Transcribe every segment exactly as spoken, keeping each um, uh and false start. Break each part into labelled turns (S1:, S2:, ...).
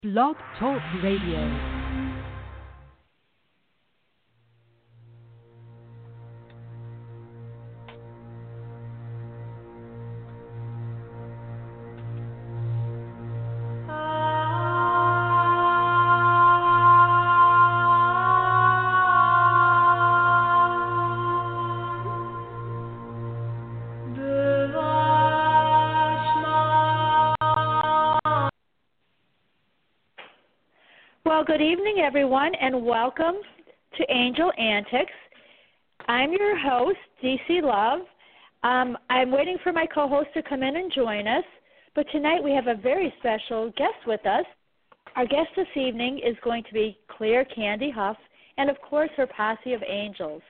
S1: Blog Talk Radio.
S2: Well, good evening, everyone, and welcome to Angel Antics. I'm your host, D C Love. Um, I'm waiting for my co-host to come in and join us, but tonight we have a very special guest with us. Our guest this evening is going to be Claire Candy Huff and, of course, her posse of angels.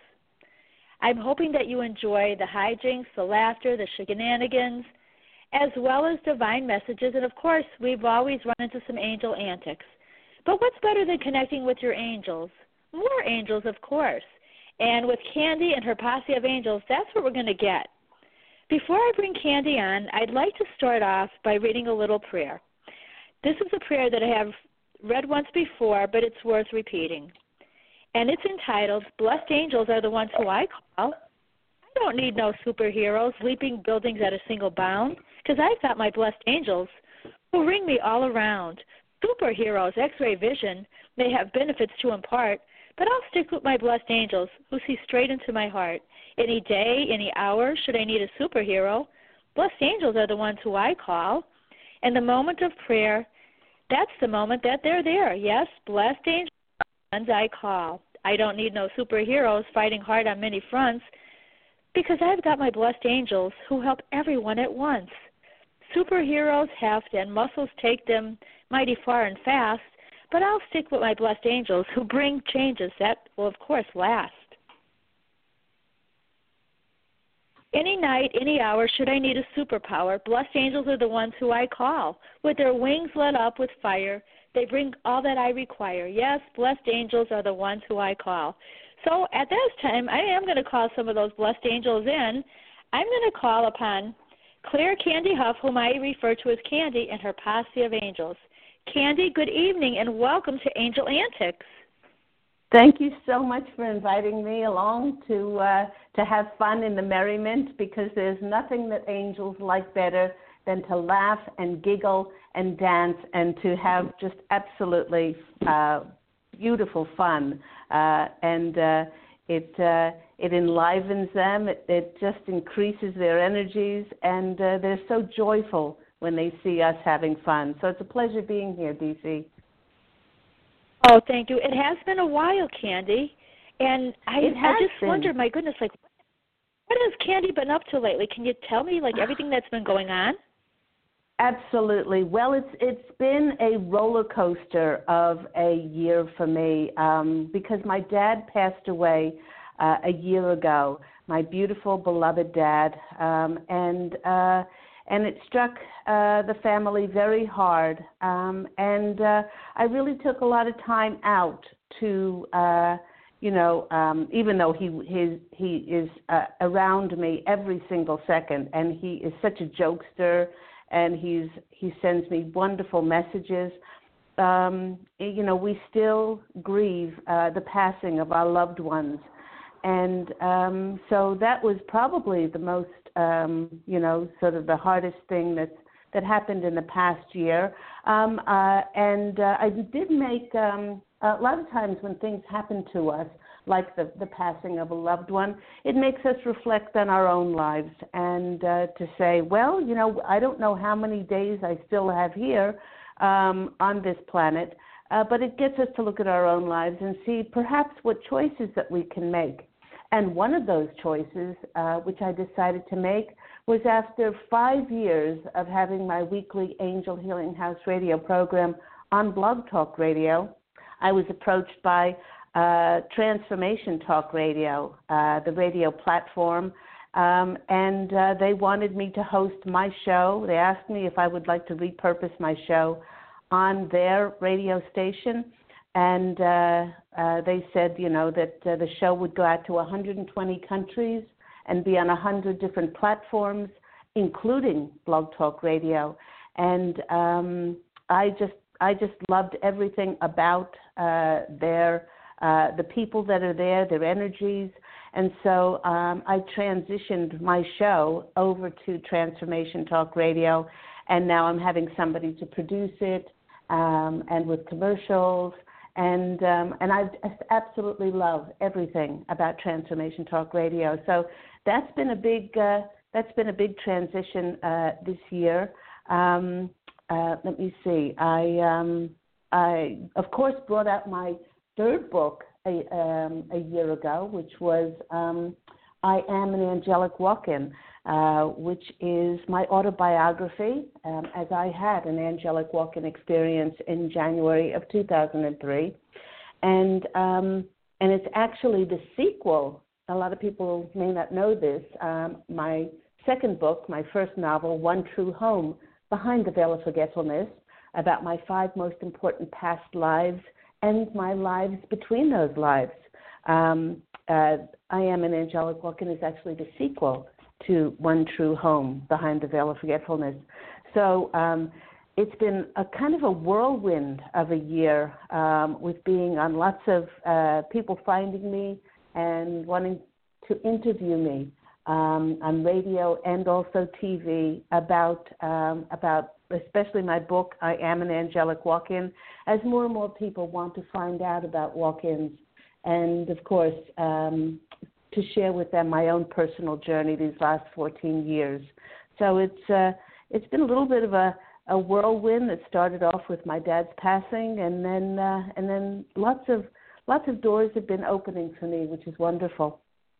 S2: I'm hoping that you enjoy the hijinks, the laughter, the shenanigans, as well as divine messages, and, of course, we've always run into some angel antics. But what's better than connecting with your angels? More angels, of course. And with Candy and her posse of angels, that's what we're going to get. Before I bring Candy on, I'd like to start off by reading a little prayer. This is a prayer that I have read once before, but it's worth repeating. And it's entitled, Blessed Angels Are the Ones Who I Call. I don't need no superheroes leaping buildings at a single bound, because I've got my blessed angels who ring me all around. Superheroes, X-ray vision, may have benefits to impart, but I'll stick with my blessed angels who see straight into my heart. Any day, any hour, should I need a superhero, blessed angels are the ones who I call. And the moment of prayer, that's the moment that they're there. Yes, blessed angels are the ones I call. I don't need no superheroes fighting hard on many fronts, because I've got my blessed angels who help everyone at once. Superheroes heft and muscles take them mighty far and fast, but I'll stick with my blessed angels who bring changes that will, of course, last. Any night, any hour, should I need a superpower, blessed angels are the ones who I call. With their wings lit up with fire, they bring all that I require. Yes, blessed angels are the ones who I call. So at this time, I am going to call some of those blessed angels in. I'm going to call upon Claire Candy Huff, whom I refer to as Candy, and her posse of angels. Candy, good evening, and welcome to Angel Antics.
S3: Thank you so much for inviting me along to uh, to have fun in the merriment, because there's nothing that angels like better than to laugh and giggle and dance and to have just absolutely uh, beautiful fun. Uh, and uh, it uh, it enlivens them. It, it just increases their energies, and uh, they're so joyful when they see us having fun. So it's a pleasure being here, D C.
S2: Oh, thank you. It has been a while, Candy, and I, I just
S3: been.
S2: wondered, my goodness, like, what has Candy been up to lately? Can you tell me, like, everything that's been going on?
S3: Absolutely. Well, it's it's been a roller coaster of a year for me, um, because my dad passed away uh, a year ago, my beautiful, beloved dad, um, and uh, and it struck uh, the family very hard. Um, and uh, I really took a lot of time out to, uh, you know, um, even though he his, he is uh, around me every single second, and he is such a jokester, and he's he sends me wonderful messages. Um, you know, we still grieve uh, the passing of our loved ones. And um, so that was probably the most, um, you know, sort of the hardest thing that that happened in the past year. Um, uh, and uh, I did make, um, a lot of times when things happen to us, like the, the passing of a loved one, it makes us reflect on our own lives and uh, to say, well, you know, I don't know how many days I still have here um, on this planet, uh, but it gets us to look at our own lives and see perhaps what choices that we can make. And one of those choices, uh, which I decided to make, was after five years of having my weekly Angel Healing House radio program on Blog Talk Radio, I was approached by uh, Transformation Talk Radio, uh, the radio platform, um, and uh, they wanted me to host my show. They asked me if I would like to repurpose my show on their radio station. And uh, uh, they said, you know, that uh, the show would go out to one hundred twenty countries and be on one hundred different platforms, including Blog Talk Radio. And um, I just I just loved everything about uh, their uh, the people that are there, their energies. And so um, I transitioned my show over to Transformation Talk Radio, and now I'm having somebody to produce it, um, and with commercials. And um, and I just absolutely love everything about Transformation Talk Radio. So that's been a big uh, that's been a big transition uh, this year. Um, uh, let me see. I um, I of course brought out my third book a, um, a year ago, which was um, I Am an Angelic Walk-In, uh, which is my autobiography, um, as I had an angelic walk-in experience in January of two thousand three. And um, and it's actually the sequel. A lot of people may not know this. Um, my second book, my first novel, One True Home, Behind the Veil of Forgetfulness, about my five most important past lives and my lives between those lives. Um, uh, I Am an Angelic Walk-In is actually the sequel to One True Home, Behind the Veil of Forgetfulness. So um, it's been a kind of a whirlwind of a year, um, with being on lots of uh, people finding me and wanting to interview me um, on radio and also T V about um, about especially my book, I Am an Angelic Walk-In, as more and more people want to find out about walk-ins, and of course um, to share with them my own personal journey these last fourteen years. So it's uh, it's been a little bit of a, a whirlwind that started off with my dad's passing, and then uh, and then lots of lots of doors have been opening for me, which is wonderful.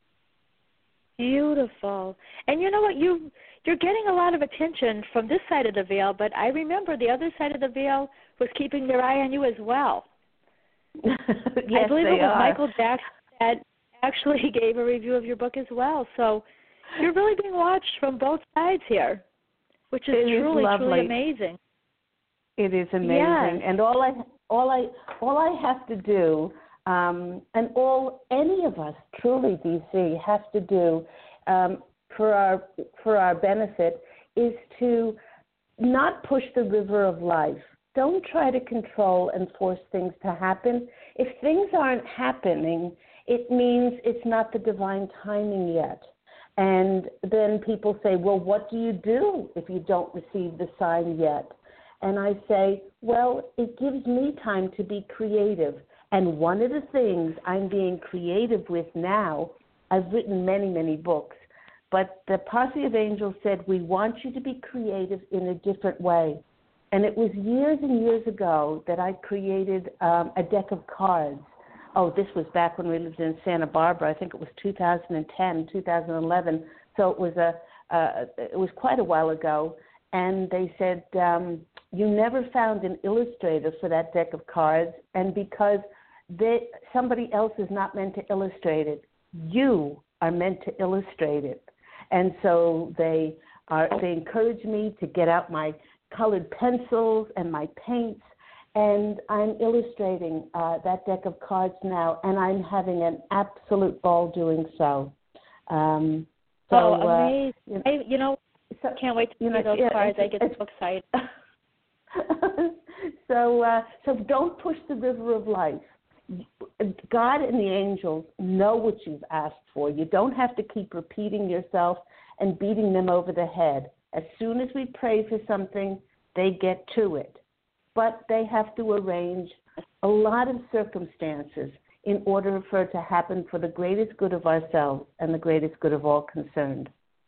S2: Beautiful. And you know what? You, you're getting a lot of attention from this side of the veil, but I remember the other side of the veil was keeping their eye on you as well.
S3: Yes,
S2: I believe
S3: they
S2: it was
S3: are.
S2: Michael Jackson that actually gave a review of your book as well. So you're really being watched from both sides here, which is
S3: it
S2: truly,
S3: is
S2: truly amazing.
S3: It is amazing.
S2: Yes.
S3: And all I all I all I have to do Um, and all any of us truly, D C, have to do um, for our for our benefit is to not push the river of life. Don't try to control and force things to happen. If things aren't happening, it means it's not the divine timing yet. And then people say, well, what do you do if you don't receive the sign yet? And I say, well, it gives me time to be creative. And one of the things I'm being creative with now, I've written many, many books, but the Posse of Angels said, we want you to be creative in a different way. And it was years and years ago that I created um, a deck of cards. Oh, this was back when we lived in Santa Barbara. I think it was two thousand ten, two thousand eleven. So it was a, uh, it was quite a while ago. And they said, um, you never found an illustrator for that deck of cards, and because they, somebody else is not meant to illustrate it, you are meant to illustrate it. And so they are, they encourage me to get out my colored pencils and my paints, and I'm illustrating uh, that deck of cards now, and I'm having an absolute ball doing so. Um, so
S2: oh, amazing.
S3: Uh, you know,
S2: I, you know
S3: so,
S2: can't wait to see
S3: you know,
S2: those
S3: yeah,
S2: cards. I
S3: it's,
S2: get
S3: it's,
S2: so excited.
S3: so, uh, so don't push the river of life. God and the angels know what you've asked for. You don't have to keep repeating yourself and beating them over the head. As soon as we pray for something, they get to it. But they have to arrange a lot of circumstances in order for it to happen for the greatest good of ourselves and the greatest good of all concerned.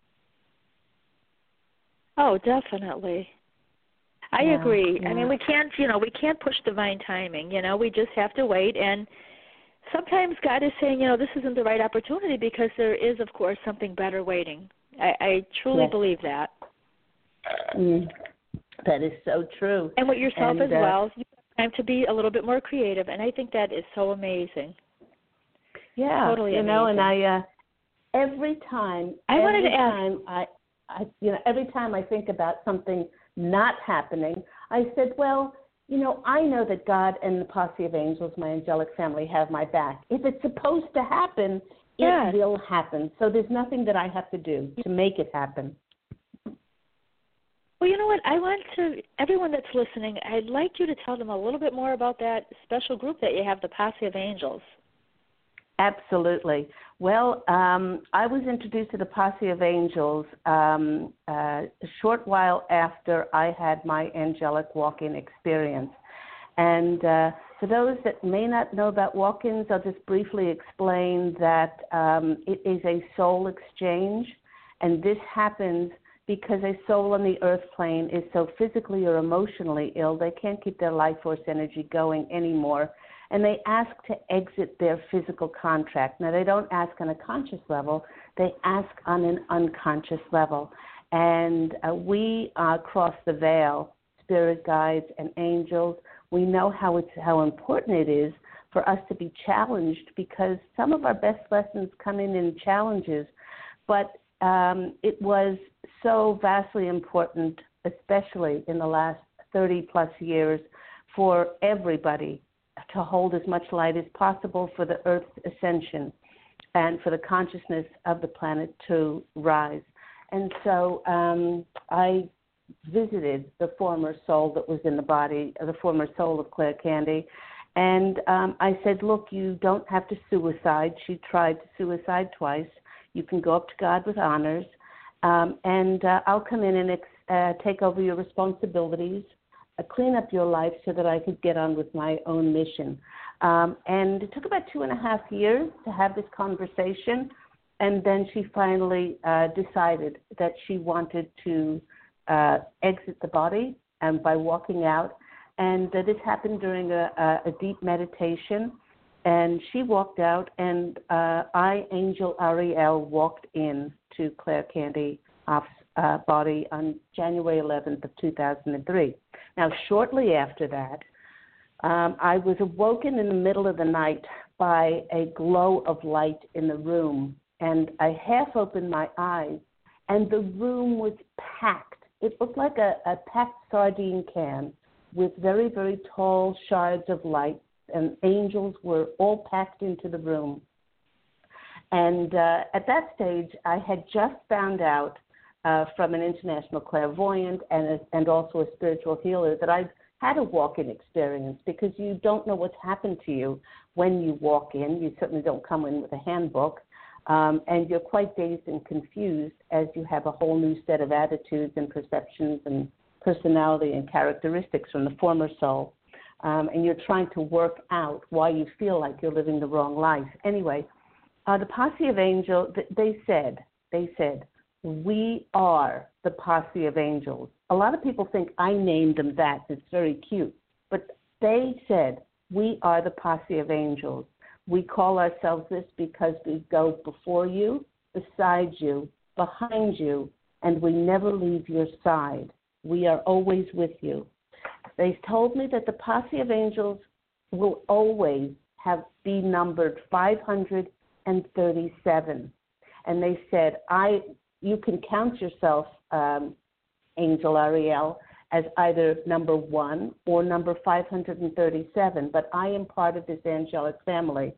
S2: Oh, definitely. I
S3: yeah,
S2: agree.
S3: Yeah.
S2: I mean, we can't, you know, we can't push divine timing. You know, we just have to wait. And sometimes God is saying, you know, this isn't the right opportunity because there is, of course, something better waiting. I, I truly
S3: yes.
S2: believe that.
S3: Mm, that is so true.
S2: And with yourself
S3: and,
S2: as
S3: uh,
S2: well, you have time to be a little bit more creative. And I think that is so amazing.
S3: Yeah,
S2: totally
S3: you
S2: amazing.
S3: know, and I uh, every time,
S2: I
S3: every
S2: wanted to ask,
S3: time I, I, you know, every time I think about something not happening, I said, well, you know, I know that God and the Posse of Angels, my angelic family, have my back. If it's supposed to happen,
S2: yes.
S3: it will happen. So there's nothing that I have to do to make it happen.
S2: Well, you know what? I want to, everyone that's listening, I'd like you to tell them a little bit more about that special group that you have, the Posse of Angels.
S3: Absolutely. Well, um, I was introduced to the Posse of Angels um, uh, a short while after I had my angelic walk-in experience. And uh, for those that may not know about walk-ins, I'll just briefly explain that um, it is a soul exchange, and this happens because a soul on the earth plane is so physically or emotionally ill, they can't keep their life force energy going anymore, and they ask to exit their physical contract. Now, they don't ask on a conscious level, they ask on an unconscious level. And uh, we uh, cross the veil, spirit guides and angels. We know how it's how important it is for us to be challenged, because some of our best lessons come in in challenges, but um, it was so vastly important, especially in the last thirty plus years, for everybody to hold as much light as possible for the Earth's ascension and for the consciousness of the planet to rise. And so um, I visited the former soul that was in the body, the former soul of Claire Candy, and um, I said, look, you don't have to suicide. She tried to suicide twice. You can go up to God with honors, um, and uh, I'll come in and ex- uh, take over your responsibilities, uh, clean up your life so that I could get on with my own mission. Um, and it took about two and a half years to have this conversation, and then she finally uh, decided that she wanted to uh, exit the body and by walking out. And uh, this happened during a, a, a deep meditation. And she walked out, and uh, I, Angel Ariel, walked in to Claire Candy's uh, body on January eleventh of two thousand three. Now, shortly after that, um, I was awoken in the middle of the night by a glow of light in the room, and I half opened my eyes, and the room was packed. It looked like a, a packed sardine can with very, very tall shards of light, and angels were all packed into the room. And uh, at that stage, I had just found out uh, from an international clairvoyant and, a, and also a spiritual healer that I'd had a walk-in experience, because you don't know what's happened to you when you walk in. You certainly don't come in with a handbook, um, and you're quite dazed and confused as you have a whole new set of attitudes and perceptions and personality and characteristics from the former soul. Um, and you're trying to work out why you feel like you're living the wrong life. Anyway, uh, the Posse of Angels, they said, they said, we are the Posse of Angels. A lot of people think I named them that. It's very cute. But they said, we are the Posse of Angels. We call ourselves this because we go before you, beside you, behind you, and we never leave your side. We are always with you. They told me that the Posse of Angels will always have be numbered five hundred thirty-seven. And they said, I, you can count yourself, um, Angel Ariel, as either number one or number five hundred thirty-seven, but I am part of this angelic family.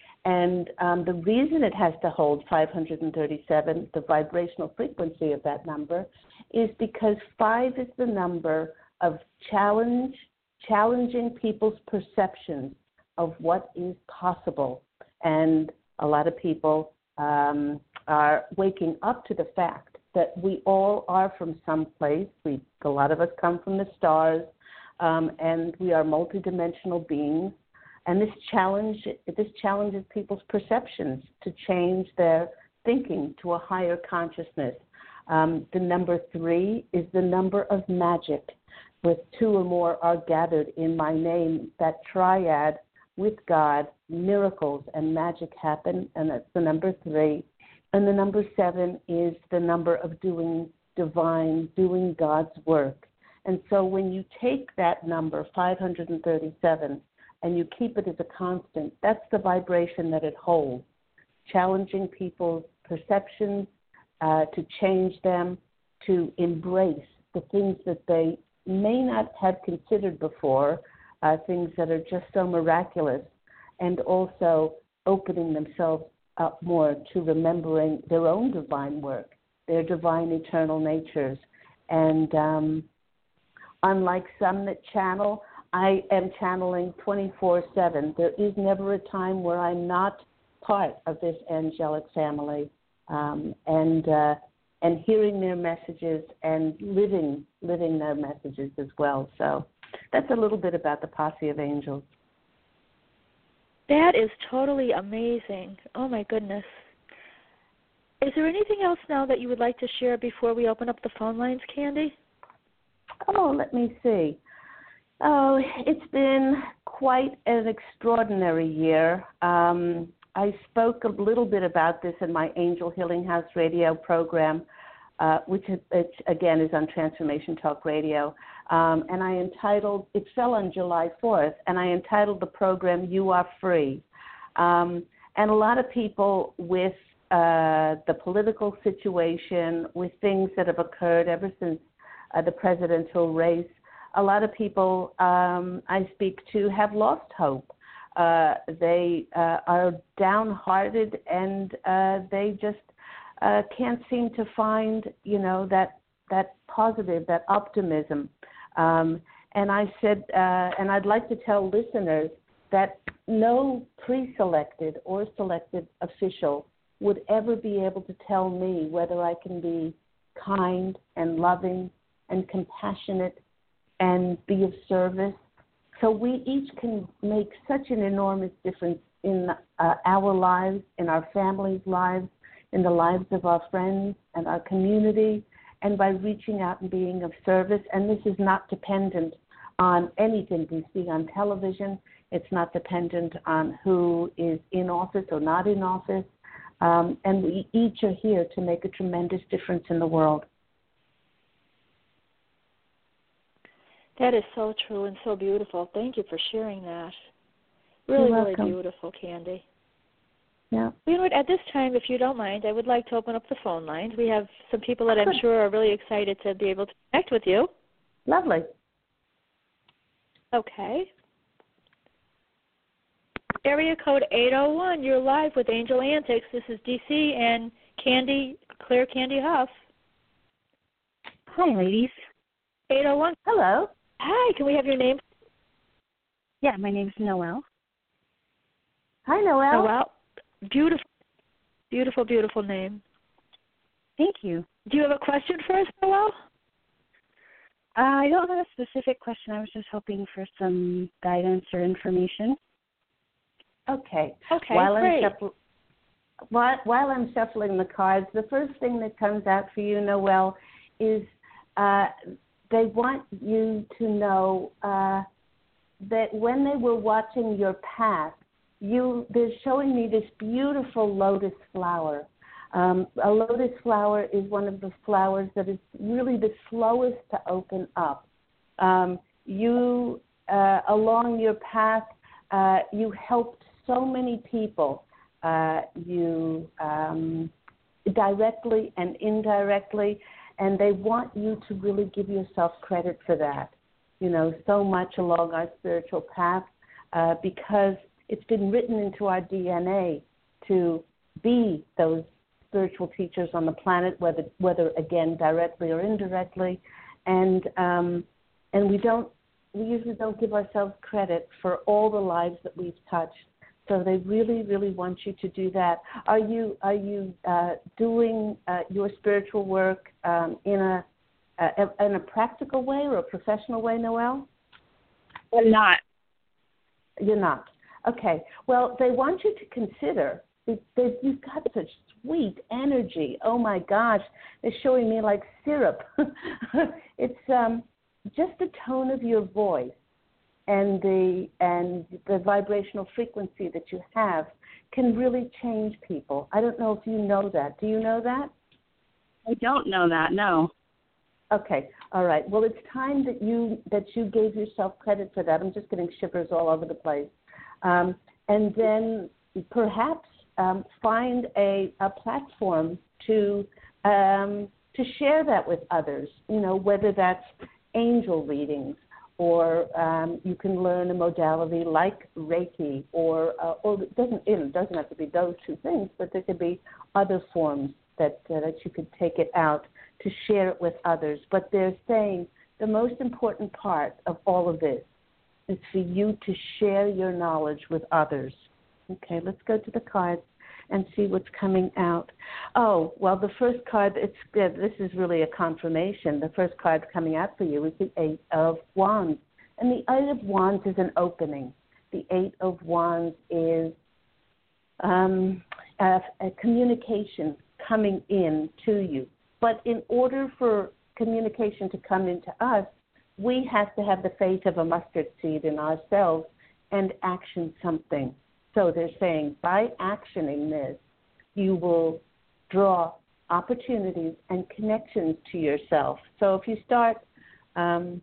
S3: And um, the reason it has to hold five hundred thirty-seven, the vibrational frequency of that number, is because five is the number of challenge, challenging people's perceptions of what is possible. And a lot of people um, are waking up to the fact that we all are from someplace. We, a lot of us come from the stars, um, and we are multidimensional beings. And this challenge, this challenges people's perceptions to change their thinking to a higher consciousness. Um, the number three is the number of magic. With two or more are gathered in my name, that triad with God, miracles and magic happen, and that's the number three. And the number seven is the number of doing divine, doing God's work. And so when you take that number, five hundred thirty-seven, and you keep it as a constant, that's the vibration that it holds, challenging people's perceptions, uh, to change them, to embrace the things that they may not have considered before, uh, things that are just so miraculous, and also opening themselves up more to remembering their own divine work, their divine eternal natures, And um, unlike some that channel, I am channeling twenty-four seven. There is never a time where I'm not part of this angelic family, um, and uh, and hearing their messages and living living their messages as well. So that's a little bit about the Posse of Angels.
S2: That is totally amazing. Oh, my goodness. Is there anything else now that you would like to share before we open up the phone lines, Candy?
S3: Oh, let me see. Oh, it's been quite an extraordinary year. Um, I spoke a little bit about this in my Angel Healing House radio program, uh, which, which again is on Transformation Talk Radio. Um, and I entitled, it fell on July fourth, and I entitled the program, You Are Free. Um, and a lot of people with uh, the political situation, with things that have occurred ever since uh, the presidential race, a lot of people um, I speak to have lost hope. Uh, they uh, are downhearted, and uh, they just uh, can't seem to find, you know, that that positive, that optimism. Um, and I said, uh, and I'd like to tell listeners that no pre-selected or selected official would ever be able to tell me whether I can be kind and loving and compassionate and be of service. So we each can make such an enormous difference in uh, our lives, in our families' lives, in the lives of our friends and our community, and by reaching out and being of service. And this is not dependent on anything we see on television. It's not dependent on who is in office or not in office. Um, and we each are here to make a tremendous difference in the world.
S2: That is so true and so beautiful. Thank you for sharing that. Really, really beautiful, Candy.
S3: Yeah.
S2: You know what, at this time, if you don't mind, I would like to open up the phone lines. We have some people that I'm sure are really excited to be able to connect with you.
S3: Lovely.
S2: Okay. Area code eight oh one, you're live with Angel Antics. This is D C and Candy, Claire Candy Huff.
S4: Hi, ladies.
S2: eight oh one.
S3: Hello.
S2: Hi, can we have your name?
S4: Yeah, my name's Noelle.
S3: Hi, Noelle.
S2: Noelle. Beautiful, beautiful, beautiful name.
S4: Thank you.
S2: Do you have a question for us, Noelle?
S4: Uh, I don't have a specific question. I was just hoping for some guidance or information.
S3: Okay.
S2: Okay,
S3: while
S2: great.
S3: I'm shuffle- while, while I'm shuffling the cards, the first thing that comes out for you, Noelle, is uh, they want you to know uh, that when they were watching your path, you they're showing me this beautiful lotus flower. Um, a lotus flower is one of the flowers that is really the slowest to open up. Um, you, uh, along your path, uh, you helped so many people. Uh, you um, directly and indirectly, and they want you to really give yourself credit for that. You know, so much along our spiritual path, uh, because it's been written into our D N A to be those spiritual teachers on the planet, whether whether again directly or indirectly, and um, and we don't we usually don't give ourselves credit for all the lives that we've touched. So they really, really want you to do that. Are you are you uh, doing uh, your spiritual work um, in a uh, in a practical way or a professional way, Noelle?
S4: I'm not.
S3: You're not. Okay. Well, they want you to consider that you've got such sweet energy. Oh my gosh, they're showing me like syrup. It's um, just the tone of your voice and the and the vibrational frequency that you have can really change people. I don't know if you know that. Do you know that?
S4: I don't know that, no.
S3: Okay, all right. Well, it's time that you that you gave yourself credit for that. I'm just getting shivers all over the place. Um, and then perhaps um, find a, a platform to um, to share that with others. You know, whether that's angel readings, or um, you can learn a modality like Reiki, or uh, or it doesn't it doesn't have to be those two things, but there could be other forms that uh, that you could take it out to share it with others. But they're saying the most important part of all of this is for you to share your knowledge with others. Okay, let's go to the cards and see what's coming out. Oh, well, the first card, it's good. This is really a confirmation. The first card coming out for you is the Eight of Wands. And the Eight of Wands is an opening. The Eight of Wands is um, a, a communication coming in to you. But in order for communication to come into us, we have to have the faith of a mustard seed in ourselves and action something. So they're saying by actioning this, you will draw opportunities and connections to yourself. So if you start, um,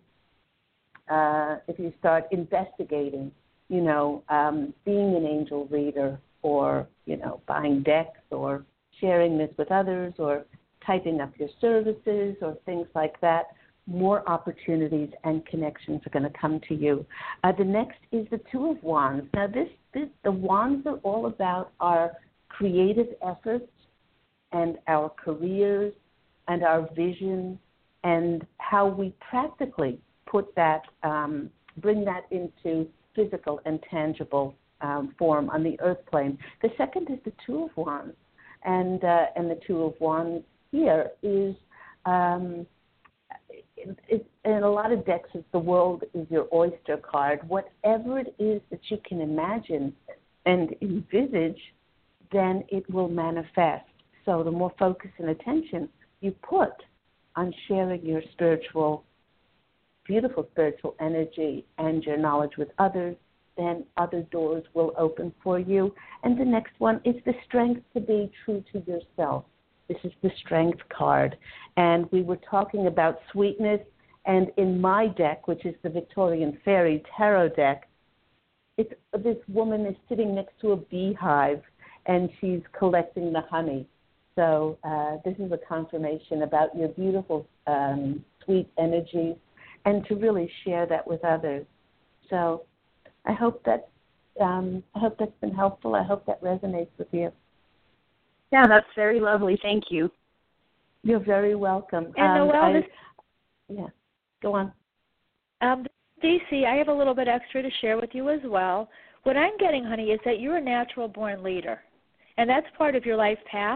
S3: uh, if you start investigating, you know, um, being an angel reader, or you know, buying decks, or sharing this with others, or typing up your services, or things like that, more opportunities and connections are going to come to you. Uh, the next is the Two of Wands. Now, this, this the wands are all about our creative efforts and our careers and our vision and how we practically put that, um, bring that into physical and tangible um, form on the earth plane. The second is the Two of Wands, and uh, and the Two of Wands here is. Um, It, it, in a lot of decks, it's the world is your oyster card. Whatever it is that you can imagine and envisage, then it will manifest. So the more focus and attention you put on sharing your spiritual, beautiful spiritual energy and your knowledge with others, then other doors will open for you. And the next one is the strength to be true to yourself. This is the Strength card. And we were talking about sweetness. And in my deck, which is the Victorian Fairy Tarot deck, it's, this woman is sitting next to a beehive, and she's collecting the honey. So uh, this is a confirmation about your beautiful, um, sweet energies, and to really share that with others. So I hope that um, I hope that's been helpful. I hope that resonates with you.
S4: Yeah, that's very lovely. Thank you.
S3: You're very welcome.
S2: And
S3: um,
S2: Noelle,
S3: I,
S2: this,
S3: yeah, go on.
S2: Um, Stacey, I have a little bit extra to share with you as well. What I'm getting, honey, is that you're a natural-born leader, and that's part of your life path.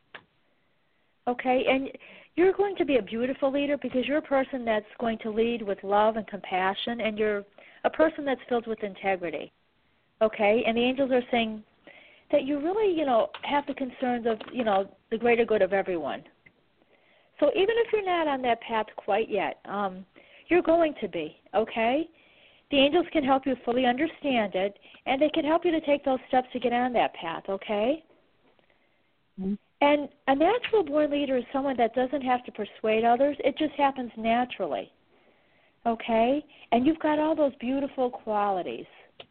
S2: Okay, and you're going to be a beautiful leader because you're a person that's going to lead with love and compassion, and you're a person that's filled with integrity. Okay, and the angels are saying that you really, you know, have the concerns of, you know, the greater good of everyone. So even if you're not on that path quite yet, um, you're going to be, okay? The angels can help you fully understand it, and they can help you to take those steps to get on that path, okay? Mm-hmm. And a natural-born leader is someone that doesn't have to persuade others. It just happens naturally, okay? And you've got all those beautiful qualities,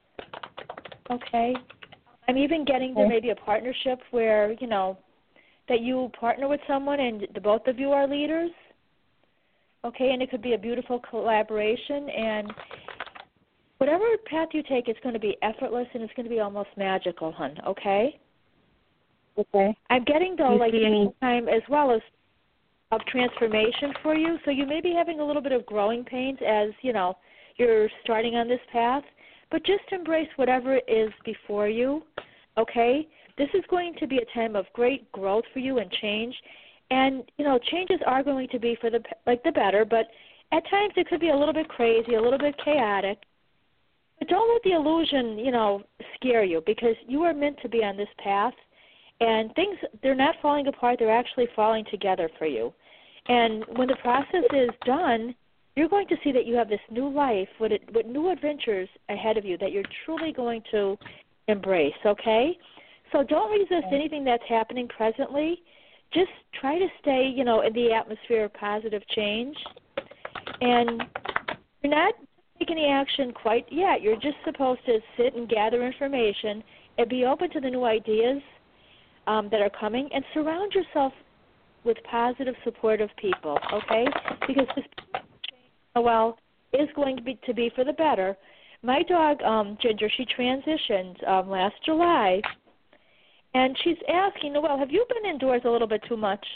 S2: okay? I'm even getting to maybe a partnership where, you know, that you partner with someone and the both of you are leaders, okay, and it could be a beautiful collaboration. And whatever path you take, it's going to be effortless and it's going to be almost magical, hon, okay?
S4: Okay.
S2: I'm getting, though, like
S4: any
S2: time as well as of transformation for you, so you may be having a little bit of growing pains as, you know, you're starting on this path. But just embrace whatever is before you, okay? This is going to be a time of great growth for you and change. And, you know, changes are going to be for the like the better, but at times it could be a little bit crazy, a little bit chaotic. But don't let the illusion, you know, scare you, because you are meant to be on this path. And things, they're not falling apart. They're actually falling together for you. And when the process is done, you're going to see that you have this new life with, it, with new adventures ahead of you that you're truly going to embrace, okay? So don't resist anything that's happening presently. Just try to stay, you know, in the atmosphere of positive change. And you're not taking any action quite yet. You're just supposed to sit and gather information and be open to the new ideas um, that are coming, and surround yourself with positive, supportive people, okay? Because this well, is going to be to be for the better. My dog, um, Ginger, she transitioned um, last July, And she's asking, Noelle, have you been indoors a little bit too much?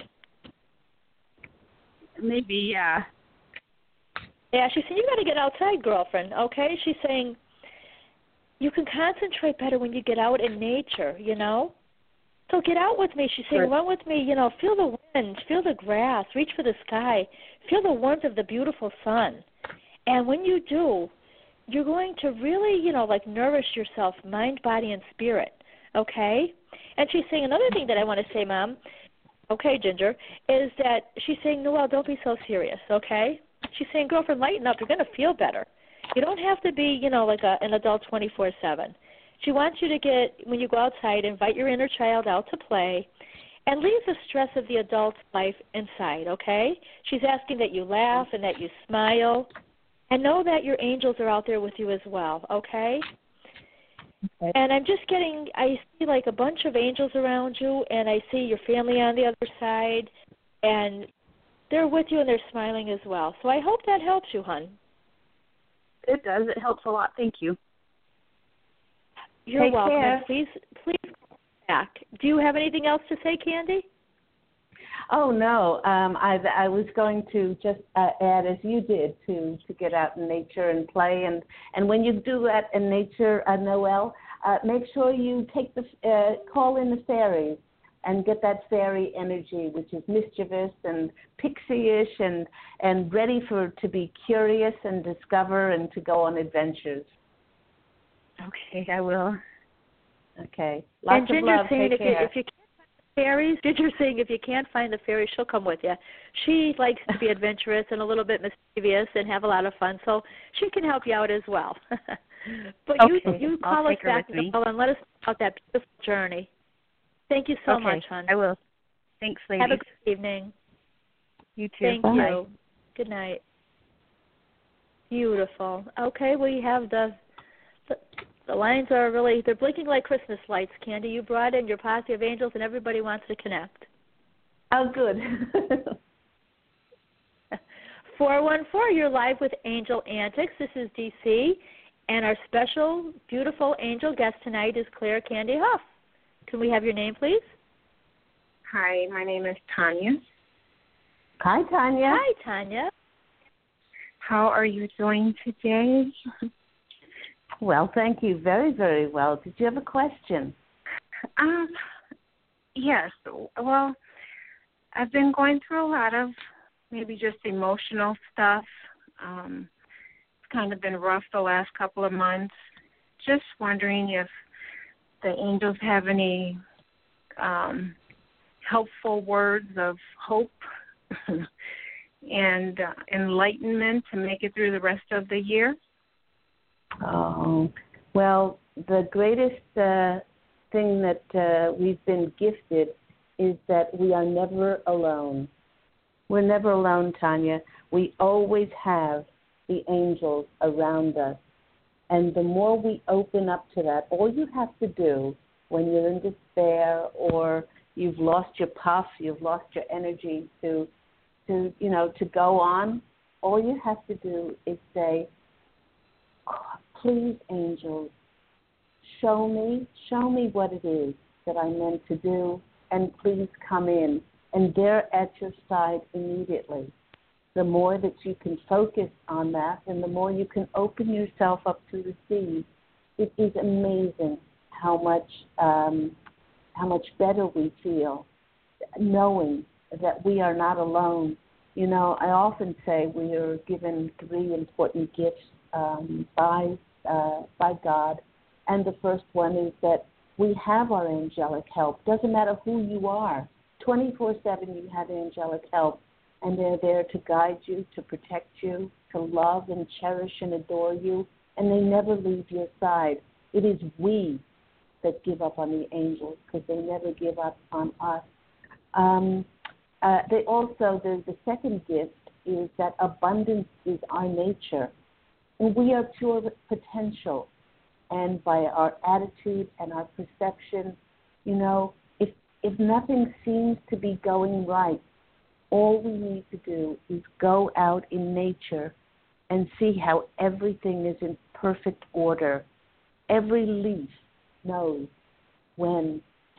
S4: Maybe, yeah.
S2: Yeah, she's saying, you got to get outside, girlfriend, okay? She's saying, you can concentrate better when you get out in nature, you know? So get out with me. She's saying,
S4: Sure.
S2: run with me, you know, feel the wind, feel the grass, reach for the sky, feel the warmth of the beautiful sun. And when you do, you're going to really, you know, like nourish yourself, mind, body, and spirit, okay? And she's saying another thing that I want to say, Mom, okay, Ginger, is that she's saying, Noelle, don't be so serious, okay? She's saying, girlfriend, lighten up. You're going to feel better. You don't have to be, you know, like a, an adult twenty-four seven. She wants you to get, when you go outside, invite your inner child out to play and leave the stress of the adult life inside, okay? She's asking that you laugh and that you smile and know that your angels are out there with you as well, okay?
S4: Okay.
S2: And I'm just getting, I see like a bunch of angels around you, and I see your family on the other side, and they're with you and they're smiling as well. So I hope that helps you, hon.
S4: It does. It helps a lot. Thank you.
S2: You're
S3: Take
S2: welcome.
S3: care.
S2: And please, please call back. Do you have anything else to say, Candy?
S3: Oh no, um, I I was going to just uh, add, as you did, to to get out in nature and play, and and when you do that in nature, uh, Noelle, uh, make sure you take the uh, call in the fairies and get that fairy energy, which is mischievous and pixie-ish and and ready for to be curious and discover and to go on adventures.
S4: Okay, I will.
S3: Okay, lots
S2: and Ginger's
S3: of love.
S2: saying
S3: Take
S2: if you,
S3: care.
S2: if you can't find the fairies, Ginger's saying if you can't find the fairies, she'll come with you. She likes to be adventurous and a little bit mischievous and have a lot of fun, so she can help you out as well. But
S4: Okay,
S2: you you
S4: I'll
S2: call us
S4: take her
S2: back
S4: with me.
S2: and let us know about that beautiful journey. Thank you so
S4: okay,
S2: much, hon.
S4: I will. Thanks, ladies.
S2: Have a good evening.
S4: You too.
S2: Thank
S4: Bye.
S2: you. Good night. Beautiful. Okay, we have the, the the lines are really, they're blinking like Christmas lights, Candy. You brought in your posse of angels and everybody wants to connect.
S3: Oh, good.
S2: four one four, you're live with Angel Antics. This is D C, and our special, beautiful angel guest tonight is Claire Candy Huff. Can we have your name, please?
S5: Hi, my name is Tanya.
S3: Hi, Tanya.
S2: Hi, Tanya.
S5: How are you doing today?
S3: Well, thank you. Very, very well. Did you have a question?
S5: Um, yes. Well, I've been going through a lot of maybe just emotional stuff. Um, it's kind of been rough the last couple of months. Just wondering if the angels have any um, helpful words of hope and uh, enlightenment to make it through the rest of the year.
S3: Oh, well, the greatest uh, thing that uh, we've been gifted is that we are never alone. We're never alone, Tanya. We always have the angels around us. And the more we open up to that, all you have to do when you're in despair or you've lost your puff, you've lost your energy to, to you know, to go on, all you have to do is say, please, angels, show me, show me what it is that I'm meant to do, and please come in. And they're at your side immediately. The more that you can focus on that and the more you can open yourself up to receive, it is amazing how much um, how much better we feel knowing that we are not alone. You know, I often say we are given three important gifts um, by uh, by God, and the first one is that we have our angelic help. Doesn't matter who you are, twenty-four seven you have angelic help, and they're there to guide you, to protect you, to love and cherish and adore you, and they never leave your side. It is we that give up on the angels because they never give up on us. Um, uh, they also, the, the second gift is that abundance is our nature, and we are pure potential. And by our attitude and our perception, you know, if if nothing seems to be going right, all we need to do is go out in nature and see how everything is in perfect order. Every leaf knows when to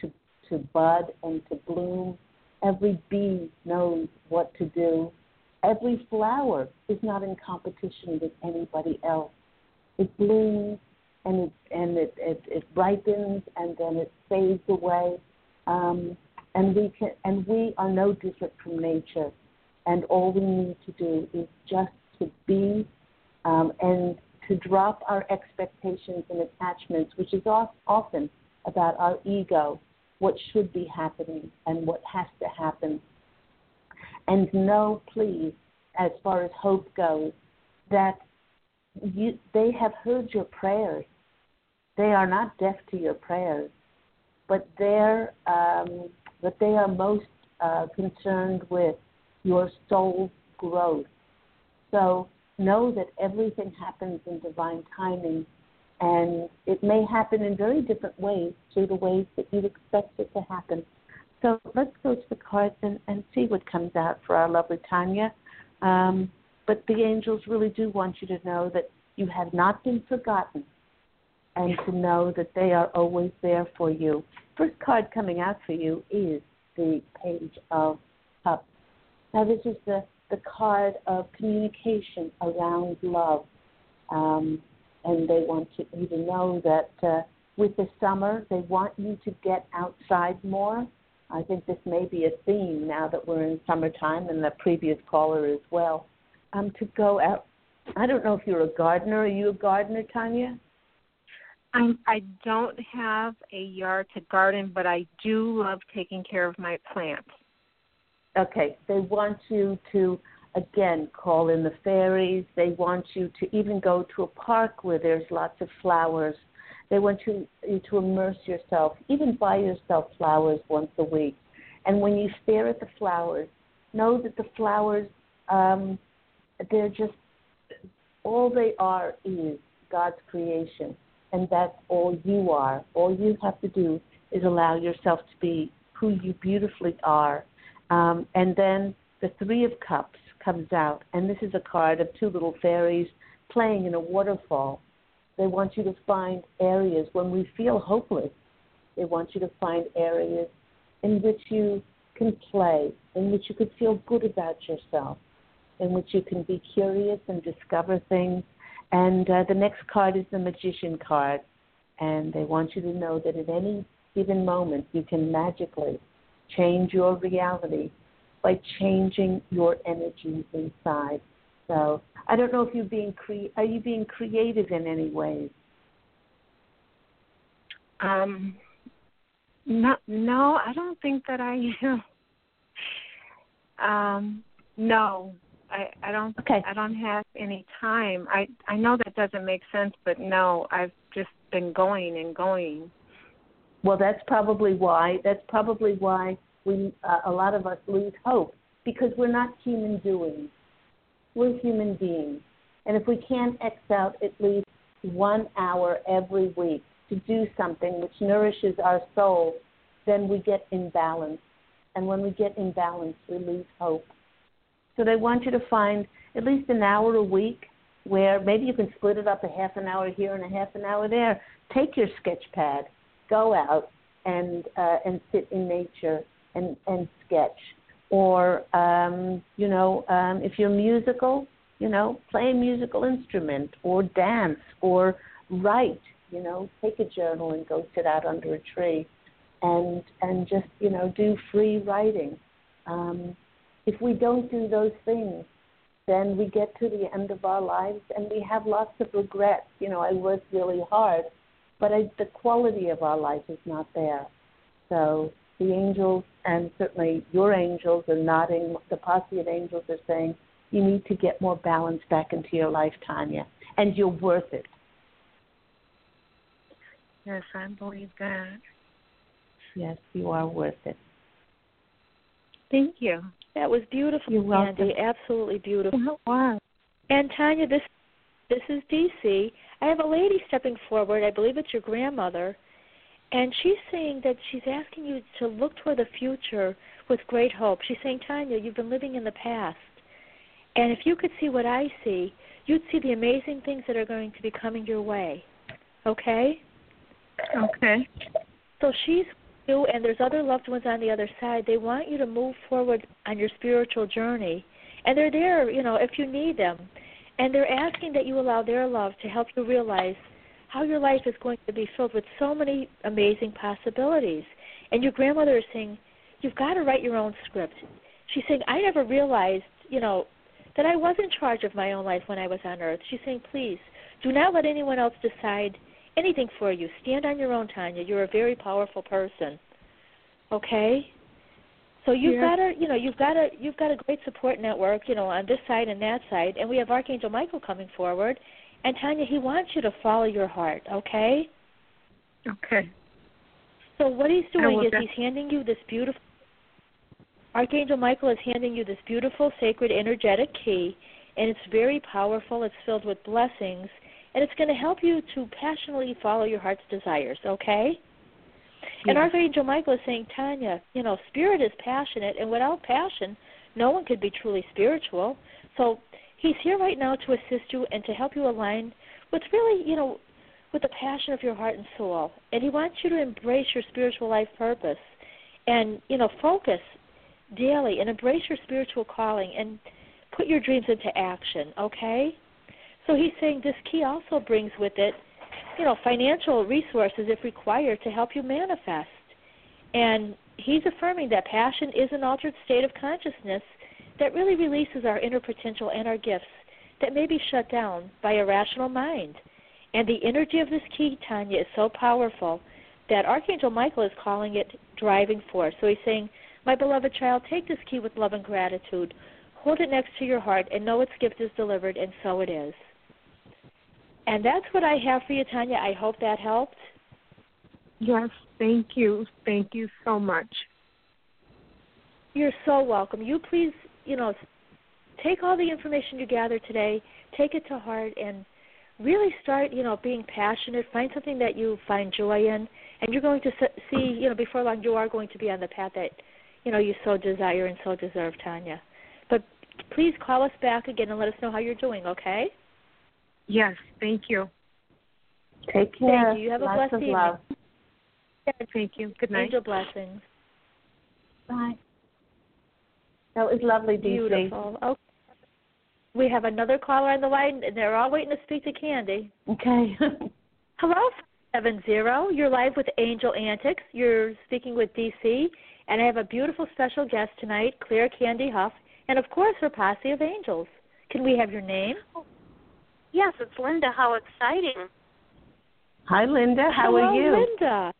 S3: to bud and to bloom. Every bee knows what to do. Every flower is not in competition with anybody else. It blooms and it and it, it, it ripens and then it fades away. Um, and we can and we are no different from nature. And all we need to do is just to be um, and to drop our expectations and attachments, which is often about our ego, what should be happening and what has to happen. And know, please, as far as hope goes, that you, they have heard your prayers. They are not deaf to your prayers, but they're, um, but they are most uh, concerned with your soul's growth. So know that everything happens in divine timing, and it may happen in very different ways through the ways that you'd expect it to happen. So let's go to the cards and, and see what comes out for our lovely Tanya. Um, but the angels really do want you to know that you have not been forgotten and to know that they are always there for you. First card coming out for you is the Page of Cups. Now this is the, the card of communication around love. Um, and they want you, you to know that uh, with the summer, they want you to get outside more. I think this may be a theme now that we're in summertime, and the previous caller as well, um, to go out. I don't know if you're a gardener. Are you a gardener, Tanya?
S5: I'm, I don't have a yard to garden, but I do love taking care of my plants.
S3: Okay. They want you to, again, call in the fairies. They want you to even go to a park where there's lots of flowers. They want you, you to immerse yourself, even buy yourself flowers once a week. And when you stare at the flowers, know that the flowers, um, they're just, all they are is God's creation. And that's all you are. All you have to do is allow yourself to be who you beautifully are. Um, and then the Three of Cups comes out. And this is a card of two little fairies playing in a waterfall. They want you to find areas when we feel hopeless. They want you to find areas in which you can play, in which you could feel good about yourself, in which you can be curious and discover things. And uh, the next card is the Magician card. And they want you to know that at any given moment you can magically change your reality by changing your energies inside. So I don't know if you're being cre- are you being creative in any ways?
S5: Um, no, no, I don't think that I am. Um, no, I, I don't.
S3: Okay.
S5: I don't have any time. I, I know that doesn't make sense, but no, I've just been going and going.
S3: Well, that's probably why. That's probably why we uh, a lot of us lose hope, because we're not human doings. We're human beings. And if we can't X out at least one hour every week to do something which nourishes our soul, then we get imbalanced. And when we get imbalanced, we lose hope. So they want you to find at least an hour a week where maybe you can split it up a half an hour here and a half an hour there. Take your sketch pad, go out and uh, and sit in nature and, and sketch. Or, um, you know, um, if you're musical, you know, play a musical instrument or dance or write, you know, take a journal and go sit out under a tree and and just, you know, do free writing. Um, if we don't do those things, then we get to the end of our lives and we have lots of regrets. You know, I worked really hard, but I, the quality of our life is not there. So the angels, and certainly your angels are nodding, the posse of angels are saying, you need to get more balance back into your life, Tanya, and you're worth it.
S5: Yes, I believe that.
S3: Yes, you are worth it.
S5: Thank you.
S2: That was beautiful,
S3: You're welcome.
S2: Andy. Absolutely beautiful.
S5: Wow.
S2: And Tanya, this this is D C. I have a lady stepping forward. I believe it's your grandmother. And she's saying that she's asking you to look toward the future with great hope. She's saying, Tanya, you've been living in the past. And if you could see what I see, you'd see the amazing things that are going to be coming your way. Okay?
S5: Okay.
S2: So she's you, and there's other loved ones on the other side. They want you to move forward on your spiritual journey, and they're there, you know, if you need them. And they're asking that you allow their love to help you realize how your life is going to be filled with so many amazing possibilities. And your grandmother is saying, you've got to write your own script. She's saying, I never realized, you know, that I was in charge of my own life when I was on Earth. She's saying, please, do not let anyone else decide anything for you. Stand on your own, Tanya. You're a very powerful person. Okay? So you've
S5: Yeah.
S2: got a, you know, you've got a, you've got a great support network, you know, on this side and that side, and we have Archangel Michael coming forward, and Tanya, he wants you to follow your heart. Okay?
S5: Okay.
S2: So what he's
S5: I
S2: doing
S5: will
S2: is
S5: def-
S2: he's handing you this beautiful. Archangel Michael is handing you this beautiful, sacred, energetic key, and it's very powerful. It's filled with blessings, and it's going to help you to passionately follow your heart's desires. Okay? And
S5: Yeah.
S2: Archangel Michael is saying, Tanya, you know, spirit is passionate, and without passion, no one could be truly spiritual. So he's here right now to assist you and to help you align with really, you know, with the passion of your heart and soul. And he wants you to embrace your spiritual life purpose and, you know, focus daily and embrace your spiritual calling and put your dreams into action, okay? So he's saying this key also brings with it, you know, financial resources if required to help you manifest. And he's affirming that passion is an altered state of consciousness that really releases our inner potential and our gifts that may be shut down by a rational mind. And the energy of this key, Tanya, is so powerful that Archangel Michael is calling it driving force. So he's saying, my beloved child, take this key with love and gratitude. Hold it next to your heart and know its gift is delivered, and so it is. And that's what I have for you, Tanya. I hope that helped.
S5: Yes, thank you. Thank you so much.
S2: You're so welcome. You please, you know, take all the information you gather today, take it to heart, and really start, you know, being passionate. Find something that you find joy in, and you're going to see, you know, before long you are going to be on the path that, you know, you so desire and so deserve, Tanya. But please call us back again and let us know how you're doing, okay?
S5: Yes, thank you.
S3: Take care.
S2: Thank you. You have a
S3: Lots
S2: blessed
S3: of
S2: evening.
S3: love.
S5: Thank you. Good night.
S2: Angel blessings.
S3: Bye. That was lovely, D C.
S2: Beautiful. Okay. We have another caller on the line, and they're all waiting to speak to Candy.
S3: Okay.
S2: Hello, seven zero. You're live with Angel Antics. You're speaking with D C, and I have a beautiful special guest tonight, Claire Candy Huff, and, of course, her posse of angels. Can we have your name?
S6: Yes, it's Linda. How exciting.
S3: Hi, Linda. How
S2: Hello,
S3: are you?
S2: Linda.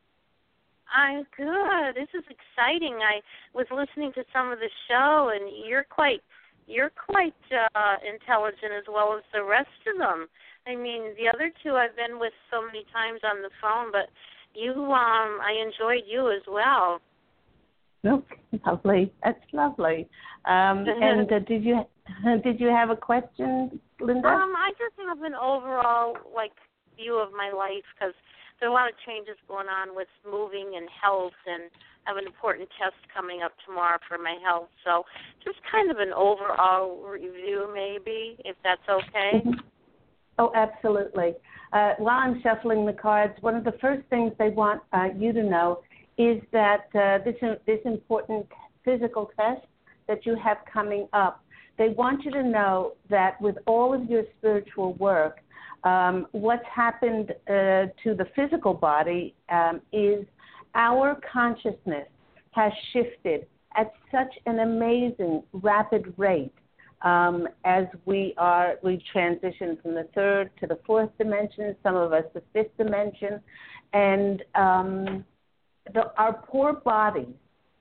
S6: I'm good. This is exciting. I was listening to some of the show, and you're quite you're quite uh, intelligent as well as the rest of them. I mean, the other two I've been with so many times on the phone, but you, um, I enjoyed you as well.
S3: Oh, lovely. That's lovely. Um, and uh, did you did you have a question, Linda?
S6: Um, I just have an overall like view of my life because there are a lot of changes going on with moving and health, and I have an important test coming up tomorrow for my health. So just kind of an overall review, maybe, if that's okay.
S3: Mm-hmm. Oh, absolutely. Uh, while I'm shuffling the cards, one of the first things they want uh, you to know is that uh, this this important physical test that you have coming up, they want you to know that with all of your spiritual work, um, what's happened uh, to the physical body um, is our consciousness has shifted at such an amazing, rapid rate um, as we are we transition from the third to the fourth dimension, some of us the fifth dimension, and um, the, our poor bodies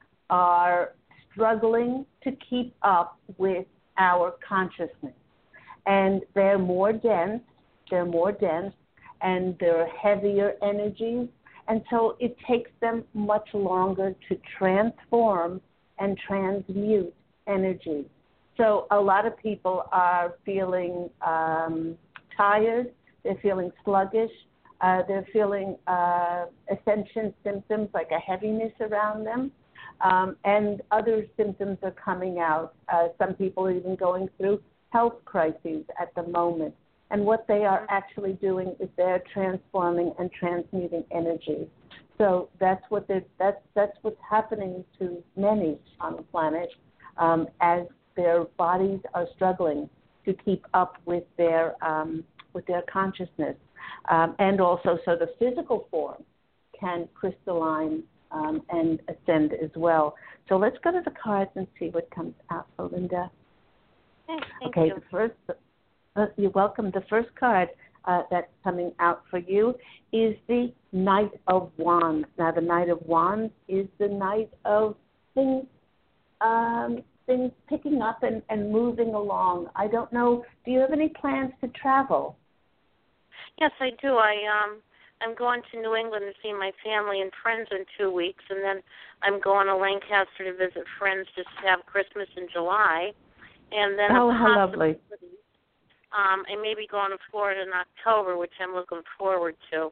S3: are struggling to keep up with our consciousness, and they're more dense, they're more dense, and they're heavier energies, and so it takes them much longer to transform and transmute energy. So a lot of people are feeling um, tired, they're feeling sluggish, uh, they're feeling uh, ascension symptoms like a heaviness around them, um, and other symptoms are coming out. Uh, some people are even going through health crises at the moment. And what they are actually doing is they're transforming and transmuting energy. So that's what they're, that's that's what's happening to many on the planet um, as their bodies are struggling to keep up with their um, with their consciousness, um, and also so the physical form can crystalline um, and ascend as well. So let's go to the cards and see what comes out for Linda.
S6: Okay, thank
S3: okay
S6: you.
S3: the first. Uh, you're welcome. The first card uh, that's coming out for you is the Knight of Wands. Now, the Knight of Wands is the Knight of things, um, things picking up and, and moving along. I don't know. Do you have any plans to travel?
S6: Yes, I do. I um, I'm going to New England to see my family and friends in two weeks, and then I'm going to Lancaster to visit friends to have Christmas in July, and then
S3: oh,
S6: a
S3: how lovely.
S6: Um, and maybe going to Florida in October, which I'm looking forward to.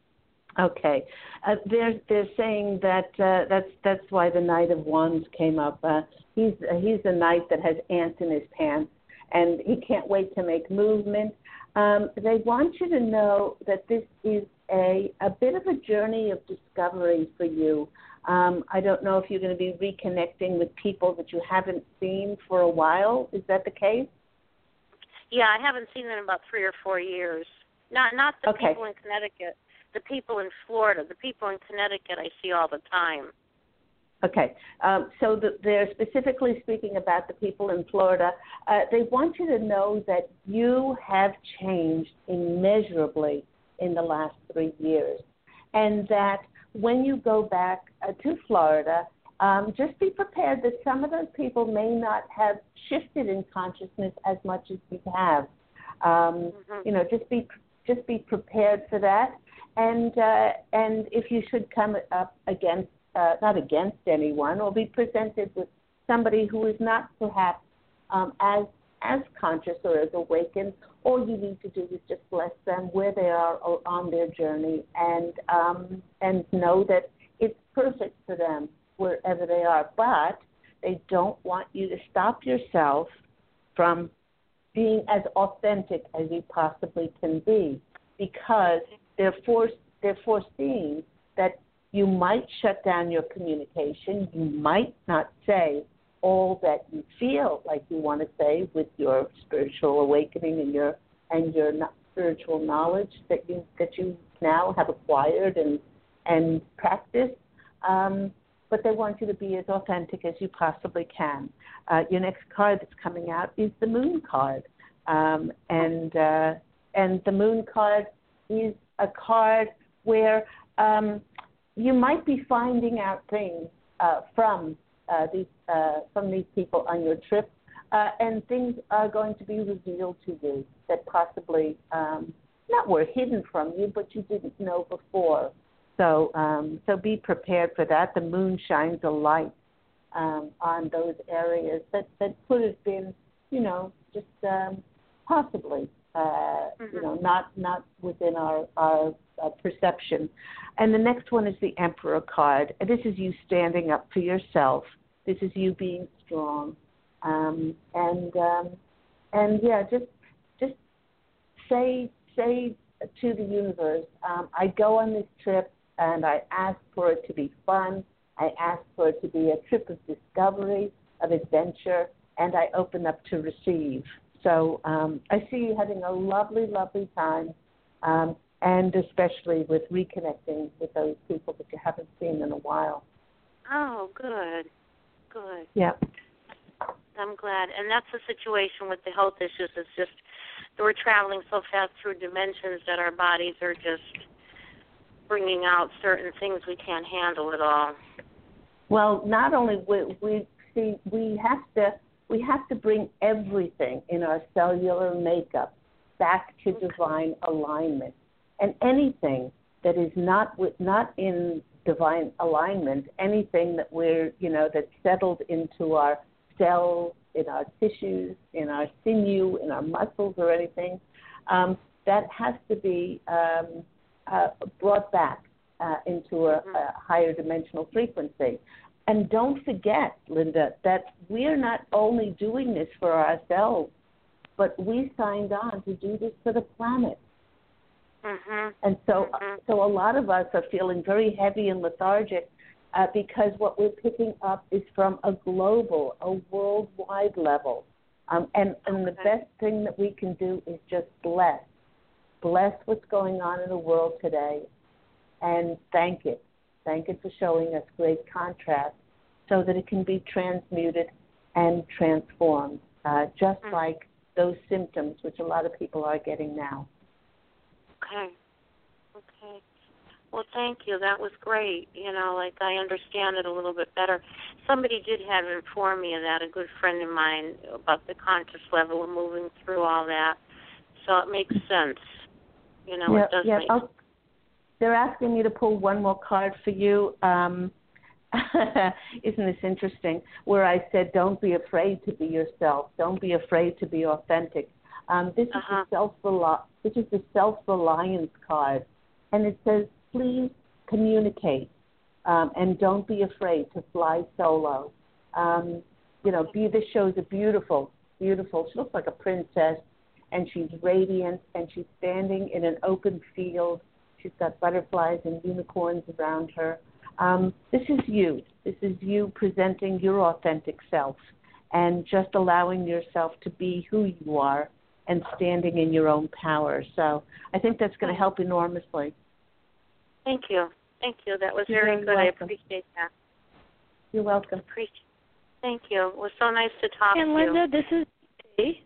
S3: Okay, uh, they're they're saying that uh, that's that's why the Knight of Wands came up. Uh, he's uh, he's a knight that has ants in his pants, and he can't wait to make movement. Um, they want you to know that this is a a bit of a journey of discovery for you. Um, I don't know if you're going to be reconnecting with people that you haven't seen for a while. Is that the case?
S6: Yeah, I haven't seen them in about three or four years. Not not the
S3: okay.
S6: people in Connecticut, the people in Florida. The people in Connecticut I see all the time.
S3: Okay, um, so the, they're specifically speaking about the people in Florida. Uh, they want you to know that you have changed immeasurably in the last three years, and that when you go back uh, to Florida, Um, just be prepared that some of those people may not have shifted in consciousness as much as you have. Um,
S6: mm-hmm.
S3: You know, just be just be prepared for that. And uh, and if you should come up against, uh, not against anyone, or be presented with somebody who is not perhaps um, as as conscious or as awakened, all you need to do is just bless them where they are on their journey, and um, and know that it's perfect for them wherever they are, but they don't want you to stop yourself from being as authentic as you possibly can be, because they're forced, they're foreseeing that you might shut down your communication, you might not say all that you feel like you want to say with your spiritual awakening and your and your spiritual knowledge that you that you now have acquired and and practiced. Um, but they want you to be as authentic as you possibly can. Uh, your next card that's coming out is the Moon card, um, and uh, and the Moon card is a card where um, you might be finding out things uh, from uh, these uh, from these people on your trip, uh, and things are going to be revealed to you that possibly um, not were hidden from you, but you didn't know before. So um, so be prepared for that. The moon shines a light um, on those areas that, that could have been, you know, just um, possibly, uh, mm-hmm. you know, not not within our, our uh, perception. And the next one is the Emperor card. And this is you standing up for yourself. This is you being strong. Um, and um, and yeah, just just say say to the universe, um, I go on this trip, and I ask for it to be fun. I ask for it to be a trip of discovery, of adventure, and I open up to receive. So um, I see you having a lovely, lovely time, um, and especially with reconnecting with those people that you haven't seen in a while.
S6: Oh, good, good.
S3: Yeah.
S6: I'm glad. And that's the situation with the health issues. It's just that we're traveling so fast through dimensions that our bodies are just bringing out certain things we can't handle at all.
S3: Well, not only we, we see we have to we have to bring everything in our cellular makeup back to okay. divine alignment, and anything that is not with, not in divine alignment, anything that we're you know that's settled into our cells, in our tissues, in our sinew, in our muscles, or anything, um, that has to be um, Uh, brought back uh, into a, a higher dimensional frequency. And don't forget, Linda, that we're not only doing this for ourselves. but we signed on to do this for the planet.
S6: Mhm.
S3: And so,
S6: Mhm.
S3: so a lot of us are feeling very heavy and lethargic uh, because what we're picking up is from a global, a worldwide level. Um, and, and the best thing that we can do is just bless. Bless what's going on in the world today and thank it. Thank it for showing us great contrast so that it can be transmuted and transformed, uh, just mm-hmm. like those symptoms which a lot of people are getting now.
S6: Okay. Okay. Well, thank you. That was great. You know, like I understand it a little bit better. Somebody did have informed me of that, a good friend of mine, about the conscious level and moving through all that. So it makes sense. You know,
S3: yeah,
S6: it does
S3: yeah,
S6: make
S3: I'll,
S6: sense.
S3: They're asking me to pull one more card for you. Um, isn't this interesting? Where I said, don't be afraid to be yourself. Don't be afraid to be authentic. Um, this
S6: uh-huh.
S3: is the self This is the self-reliance card, and it says, please communicate, um, and don't be afraid to fly solo. Um, you know, be, this shows a beautiful, beautiful. She looks like a princess, and she's radiant, and she's standing in an open field. She's got butterflies and unicorns around her. Um, this is you. This is you presenting your authentic self and just allowing yourself to be who you are and standing in your own power. So I think that's going to help enormously.
S6: Thank you. Thank you. That was
S3: You're
S6: very
S3: very
S6: good.
S3: welcome.
S6: I appreciate that.
S3: You're welcome.
S6: Appreciate. Thank you. It was so nice to talk
S2: and
S6: to
S2: Linda,
S6: you.
S2: And Linda, this is Dee.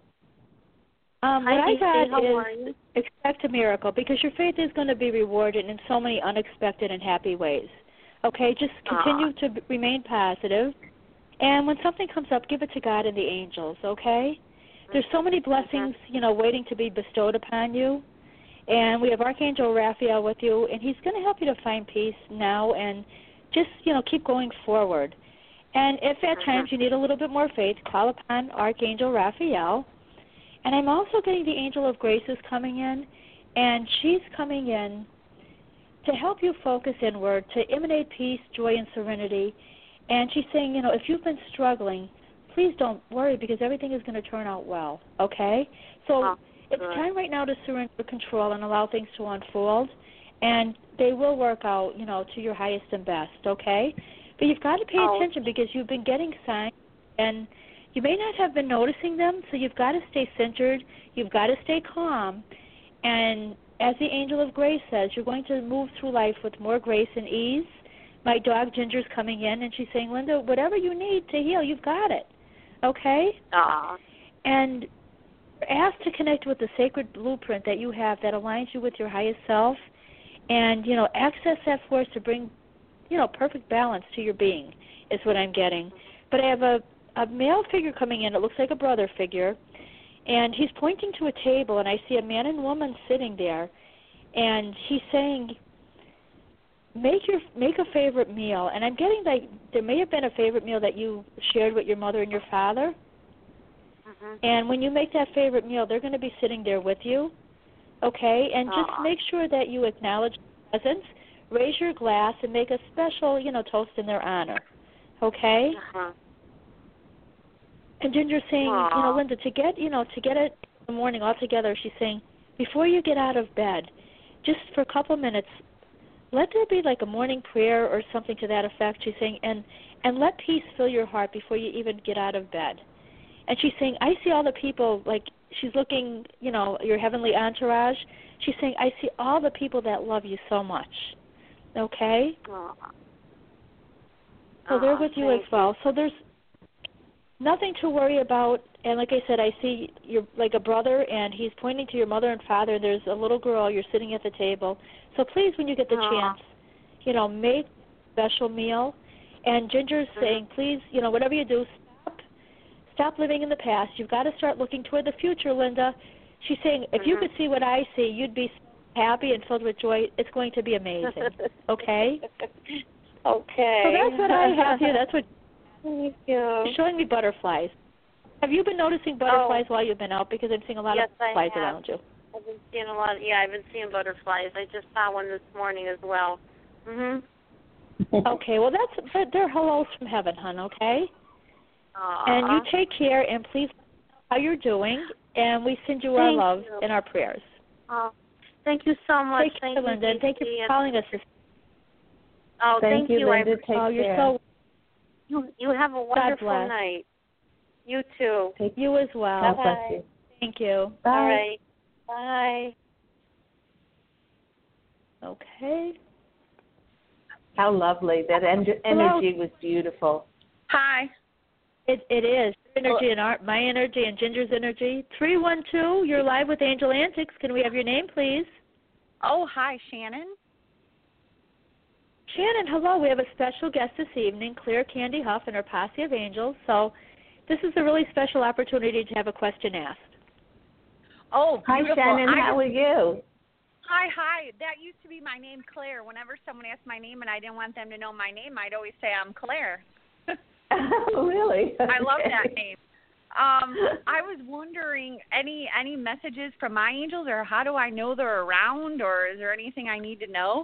S2: Um,
S6: Hi,
S2: what
S6: Dee.
S2: I got
S6: How
S2: is expect a miracle, because your faith is going to be rewarded in so many unexpected and happy ways. Okay, just continue uh. to b- remain positive, and when something comes up, give it to God and the angels. Okay, mm-hmm. There's so many blessings, mm-hmm. you know, waiting to be bestowed upon you, and we have Archangel Raphael with you, and he's going to help you to find peace now and just, you know, keep going forward. And if at mm-hmm. times you need a little bit more faith, call upon Archangel Raphael. And I'm also getting the Angel of Graces coming in, and she's coming in to help you focus inward, to emanate peace, joy, and serenity. And she's saying, you know, if you've been struggling, please don't worry, because everything is going to turn out well, okay? So oh, it's time right now to surrender control and allow things to unfold, and they will work out, you know, to your highest and best, okay? But you've got to pay
S6: oh.
S2: attention, because you've been getting signs, and you may not have been noticing them, so you've got to stay centered, you've got to stay calm, and as the Angel of Grace says, you're going to move through life with more grace and ease. My dog Ginger's coming in, and she's saying, Linda, whatever you need to heal, you've got it, okay?
S6: Aww.
S2: And you're asked to connect with the sacred blueprint that you have that aligns you with your highest self, and, you know, access that force to bring, you know, perfect balance to your being is what I'm getting. But I have a a male figure coming in. It looks like a brother figure, and he's pointing to a table, and I see a man and woman sitting there, and he's saying, make your make a favorite meal. And I'm getting like there may have been a favorite meal that you shared with your mother and your father, mm-hmm. and when you make that favorite meal, they're going to be sitting there with you, okay? And just
S6: Aww.
S2: make sure that you acknowledge their presence, raise your glass, and make a special, you know, toast in their honor, okay?
S6: Uh-huh.
S2: And Ginger's saying,
S6: Aww.
S2: you know, Linda, to get, you know, to get it in the morning all together, she's saying, before you get out of bed, just for a couple minutes, let there be like a morning prayer or something to that effect. She's saying, and and let peace fill your heart before you even get out of bed. And she's saying, I see all the people, like she's looking, you know, your heavenly entourage. She's saying, I see all the people that love you so much. Okay?
S6: Aww.
S2: So they're with you as well. So there's nothing to worry about, and like I said, I see you're like a brother, and he's pointing to your mother and father, and there's a little girl, you're sitting at the table. So please, when you get the Aww. chance, you know, make a special meal. And Ginger's mm-hmm. saying, please, you know, whatever you do, stop, stop living in the past. You've got to start looking toward the future, Linda. She's saying, if mm-hmm. you could see what I see, you'd be happy and filled with joy. It's going to be amazing, okay?
S6: Okay.
S2: So that's what I have here. That's what
S6: Thank you.
S2: You're showing me butterflies. Have you been noticing butterflies
S6: oh.
S2: while you've been out? Because I'm seeing a lot
S6: yes,
S2: of butterflies
S6: I have.
S2: around you.
S6: I've been seeing a lot. Of, yeah, I've been seeing butterflies. I just saw one this morning as well. Mhm.
S2: Okay. Well, that's they're hellos from heaven, hon. Okay.
S6: Aww.
S2: And you take care, and please how you're doing, and we send you
S6: Thank
S2: our love
S6: you.
S2: and our prayers.
S6: Oh, thank you so much.
S2: Take
S6: thank
S2: care,
S6: you,
S2: Linda, and thank you
S6: Dee Dee,
S2: for
S6: and-
S2: calling us.
S6: Oh,
S3: Thank,
S6: thank
S3: you, Linda.
S6: I,
S3: Take
S2: oh, you're
S3: care.
S2: so.
S6: you, you have a wonderful
S2: bless.
S6: night. You too.
S3: Take
S2: You as well.
S3: God
S6: Bye-bye.
S3: bless you.
S2: Thank you.
S3: Bye.
S6: All right. Bye.
S2: Okay.
S3: How lovely. That en- energy was beautiful.
S5: Hi.
S2: It it is your energy and our my energy and Ginger's energy. Three one two. You're live with Angel Antics. Can we have your name, please?
S7: Oh, hi, Shannon.
S2: Shannon, hello. We have a special guest this evening, Claire Candy Huff and her posse of angels. So this is a really special opportunity to have a question asked.
S7: Oh,
S3: Hi,
S7: beautiful.
S3: Shannon.
S7: I
S3: How are you?
S7: Hi, hi. That used to be my name, Claire. Whenever someone asked my name and I didn't want them to know my name, I'd always say I'm Claire.
S3: Oh, really?
S7: I love
S3: Okay.
S7: that name. Um, I was wondering, any any messages from my angels, or how do I know they're around, or is there anything I need to know?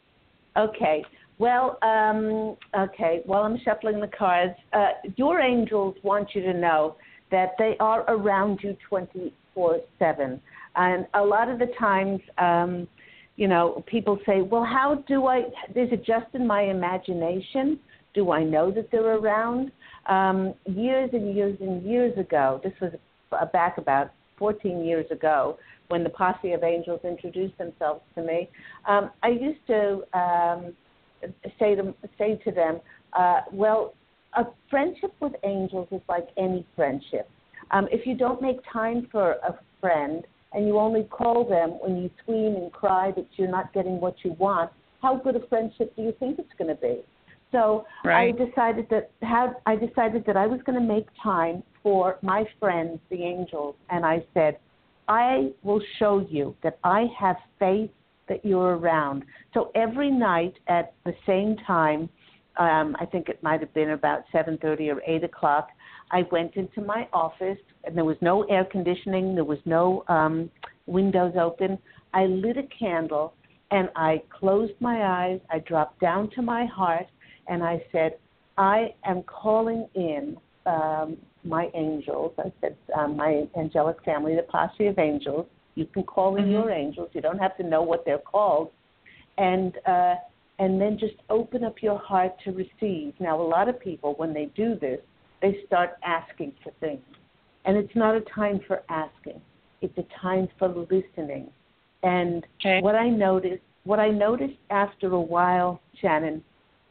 S3: Okay. Well, um, okay. While I'm shuffling the cards, uh, your angels want you to know that they are around you twenty-four seven. And a lot of the times, um, you know, people say, well, how do I, is it just in my imagination? Do I know that they're around? Um, years and years and years ago, this was back about fourteen years ago, when the posse of angels introduced themselves to me, um, I used to um, say to say to them, uh, well, a friendship with angels is like any friendship. Um, if you don't make time for a friend and you only call them when you scream and cry that you're not getting what you want, how good a friendship do you think it's going to be? So
S7: Right.
S3: I decided that how I decided that I was going to make time for my friends, the angels, and I said, I will show you that I have faith that you're around. So every night at the same time, um, I think it might have been about seven thirty or eight o'clock, I went into my office, and there was no air conditioning, there was no um, windows open. I lit a candle, and I closed my eyes, I dropped down to my heart, and I said, I am calling in um, my angels. I said, um, my angelic family, the posse of angels. You can call in mm-hmm. your angels. You don't have to know what they're called. And uh, and then just open up your heart to receive. Now, a lot of people, when they do this, they start asking for things. And it's not a time for asking. It's a time for listening. And okay. what I noticed, what I noticed after a while, Shannon,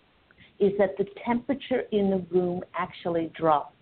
S3: is that the temperature in the room actually dropped.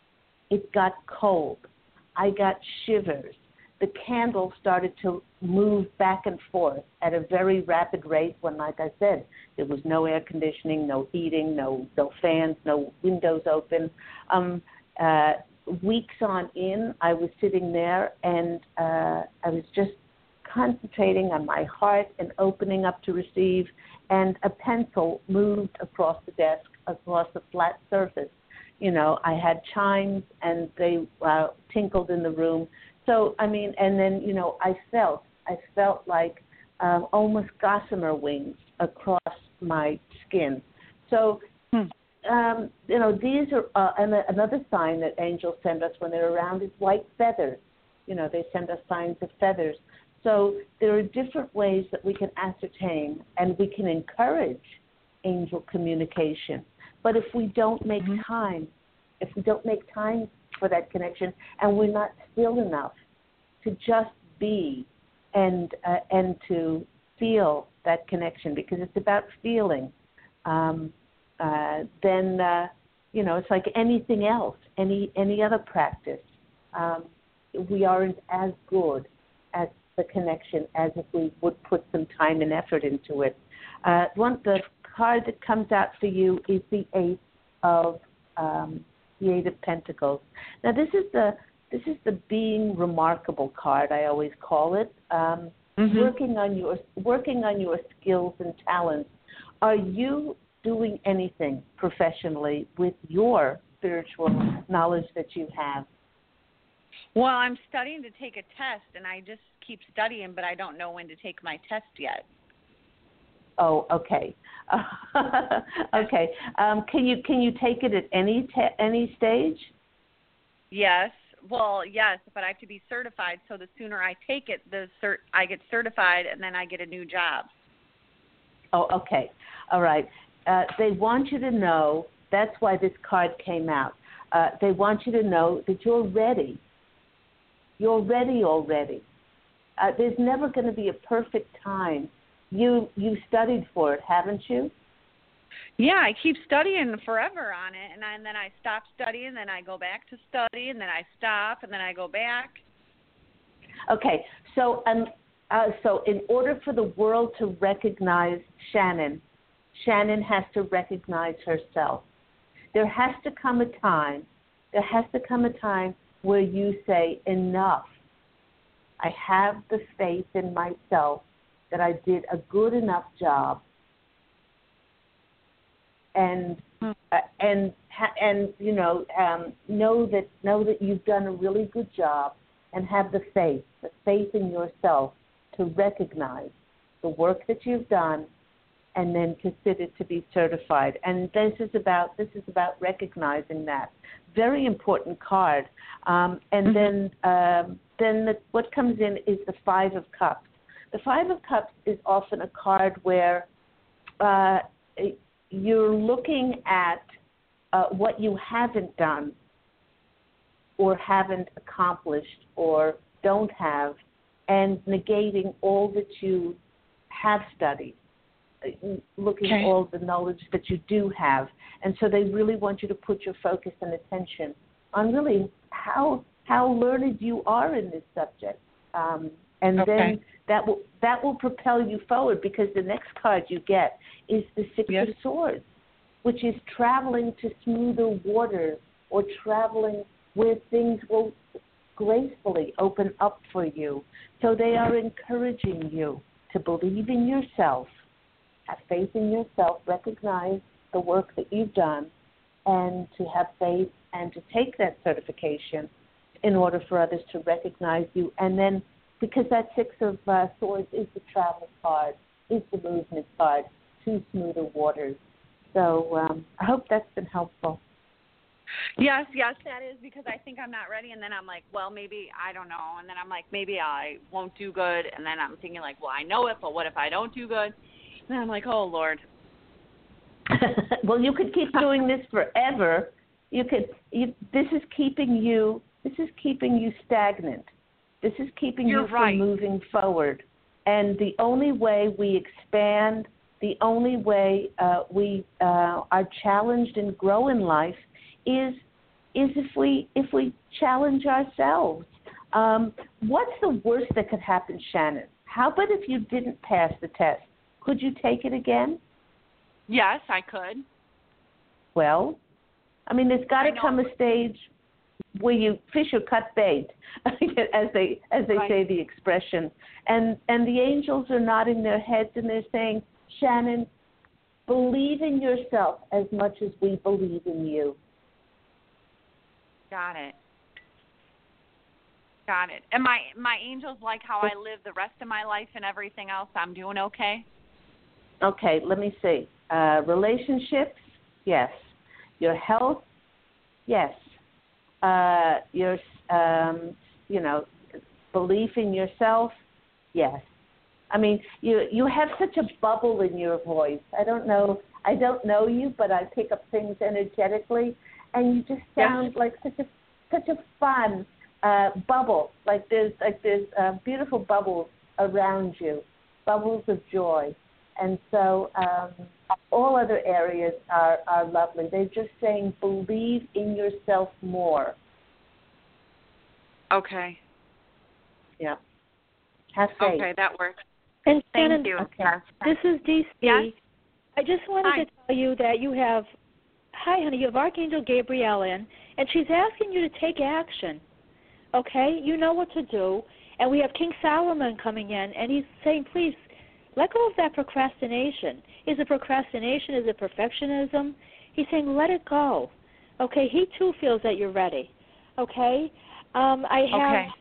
S3: It got cold. I got shivers. The candle started to move back and forth at a very rapid rate when, like I said, there was no air conditioning, no heating, no no fans, no windows open. Um, uh, weeks on in, I was sitting there and uh, I was just concentrating on my heart and opening up to receive, and a pencil moved across the desk, across the flat surface. You know, I had chimes and they uh, tinkled in the room. So, I mean, and then, you know, I felt, I felt like um, almost gossamer wings across my skin. So, hmm. um, you know, these are, uh, and another sign that angels send us when they're around is white feathers. You know, they send us signs of feathers. So there are different ways that we can ascertain and we can encourage angel communication. But if we don't make mm-hmm. time, if we don't make time for that connection, and we're not still enough to just be and uh, and to feel that connection, because it's about feeling, um, uh, then uh, you know, it's like anything else, any any other practice. Um, we aren't as good at the connection as if we would put some time and effort into it. Uh, one the card that comes out for you is the Eight of um, the Eight of Pentacles. Now this is the this is the being remarkable card, I always call it. Um, mm-hmm. Working on your working on your skills and talents. Are you doing anything professionally with your spiritual knowledge that you have?
S7: Well, I'm studying to take a test, and I just keep studying, but I don't know when to take my test yet.
S3: Oh, okay, okay. Um, can you can you take it at any te- any stage?
S7: Yes. well, yes, but I have to be certified. So the sooner I take it, the cert I get certified, and then I get a new job.
S3: Oh, okay. All right. Uh, they want you to know, that's why this card came out. Uh, they want you to know that you're ready. You're ready already. Uh, there's never going to be a perfect time. You you studied for it, haven't you?
S7: Yeah, I keep studying forever on it, and, I, and then I stop studying, then I go back to study, and then I stop, and then I go back.
S3: Okay, so um, uh, so in order for the world to recognize Shannon, Shannon has to recognize herself. There has to come a time, there has to come a time where you say, enough. I have the faith in myself that I did a good enough job. And uh, and and you know um, know that know that you've done a really good job, and have the faith, the faith in yourself to recognize the work that you've done, and then consider to be certified. And this is about this is about recognizing that. Very important card. Um, and then um, then the, what comes in is the Five of Cups. The Five of Cups is often a card where uh, you're looking at uh, what you haven't done or haven't accomplished or don't have, and negating all that you have studied, looking
S7: okay.
S3: at all the knowledge that you do have. And so they really want you to put your focus and attention on really how how learned you are in this subject. Um, and
S7: okay.
S3: then that will that will propel you forward, because the next card you get is the Six
S7: yes.
S3: of Swords, which is traveling to smoother waters, or traveling where things will gracefully open up for you. So they are encouraging you to believe in yourself, have faith in yourself, recognize the work that you've done, and to have faith and to take that certification in order for others to recognize you. And then, because that Six of uh, Swords is the travel card, is the movement card to smoother waters. So um, I hope that's been helpful.
S7: Yes, yes, that is, because I think I'm not ready, and then I'm like, well, maybe, I don't know, and then I'm like, maybe I won't do good, and then I'm thinking like, well, I know it, but what if I don't do good? And then I'm like, oh, Lord.
S3: Well, you could keep doing this forever. You could. You, this is keeping you. This is keeping you stagnant. This is keeping
S7: You're
S3: you
S7: right.
S3: from moving forward. And the only way we expand, the only way uh, we uh, are challenged and grow in life, is is if we if we challenge ourselves. Um, what's the worst that could happen, Shannon? How about if you didn't pass the test? Could you take it again?
S7: Yes, I could.
S3: Well, I mean, there's got to come a stage where you fish or cut bait, as they as they
S7: right.
S3: say the expression. And and the angels are nodding their heads and they're saying, Shannon, believe in yourself as much as we believe in you.
S7: Got it. Got it. And my my angels like how I live the rest of my life and everything else? I'm doing okay?
S3: Okay, let me see. Uh, relationships, yes. Your health, yes. Uh, your, um, you know, belief in yourself, yes. I mean, you you have such a bubble in your voice. I don't know. I don't know you, but I pick up things energetically, and you just sound yes. like such a such a fun uh, bubble. Like there's like there's uh, beautiful bubbles around you, bubbles of joy. And so um, all other areas are, are lovely. They're just saying believe in yourself more.
S7: Okay.
S3: Yeah. Have faith.
S7: Okay, that works.
S2: And
S7: Thank
S2: Shannon,
S7: you.
S2: Okay. This is D C.
S7: Yes?
S2: I just wanted
S7: Hi.
S2: to tell you that you have, hi, honey, you have Archangel Gabrielle in, and she's asking you to take action. Okay? You know what to do. And we have King Solomon coming in, and he's saying, please, let go of that procrastination. Is it procrastination? Is it perfectionism? He's saying, let it go. Okay? He, too, feels that you're ready. Okay? Um, I have
S7: okay.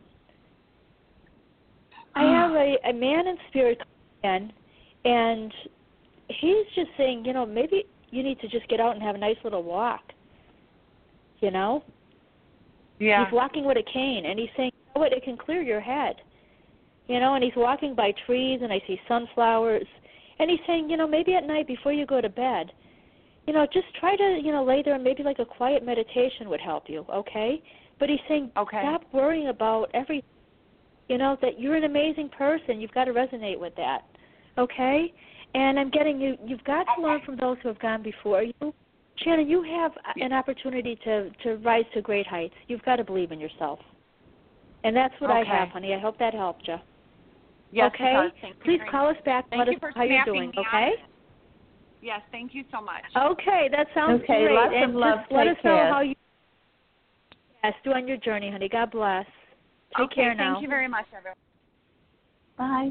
S2: I have a, a man in spirit coming in, and he's just saying, you know, maybe you need to just get out and have a nice little walk, you know?
S7: Yeah.
S2: He's walking with a cane, and he's saying, you know what, it can clear your head. You know, and he's walking by trees, and I see sunflowers. And he's saying, you know, maybe at night before you go to bed, you know, just try to, you know, lay there and maybe like a quiet meditation would help you, okay? But he's saying,
S7: okay.
S2: stop worrying about everything. You know, that you're an amazing person. You've got to resonate with that, okay? And I'm getting you, you've got to learn from those who have gone before you. Shannon, you have an opportunity to, to rise to great heights. You've got to believe in yourself. And that's what
S7: okay.
S2: I have, honey. I hope that helped you.
S7: Yes,
S2: okay?
S7: it does. Thank
S2: Please
S7: you
S2: call us back and
S7: Thank
S2: let
S7: you
S2: us
S7: for
S2: know how you're
S7: snapping
S2: doing,
S7: me
S2: okay?
S7: on. Yes, thank you so much.
S2: Okay, that sounds
S3: okay,
S2: great.
S3: Lots
S2: and
S3: of love.
S2: just let
S3: Take
S2: us
S3: care.
S2: know how you yes, do on your journey, honey. God bless. Take
S7: okay,
S2: care now.
S7: Thank you very much, everyone.
S3: Bye.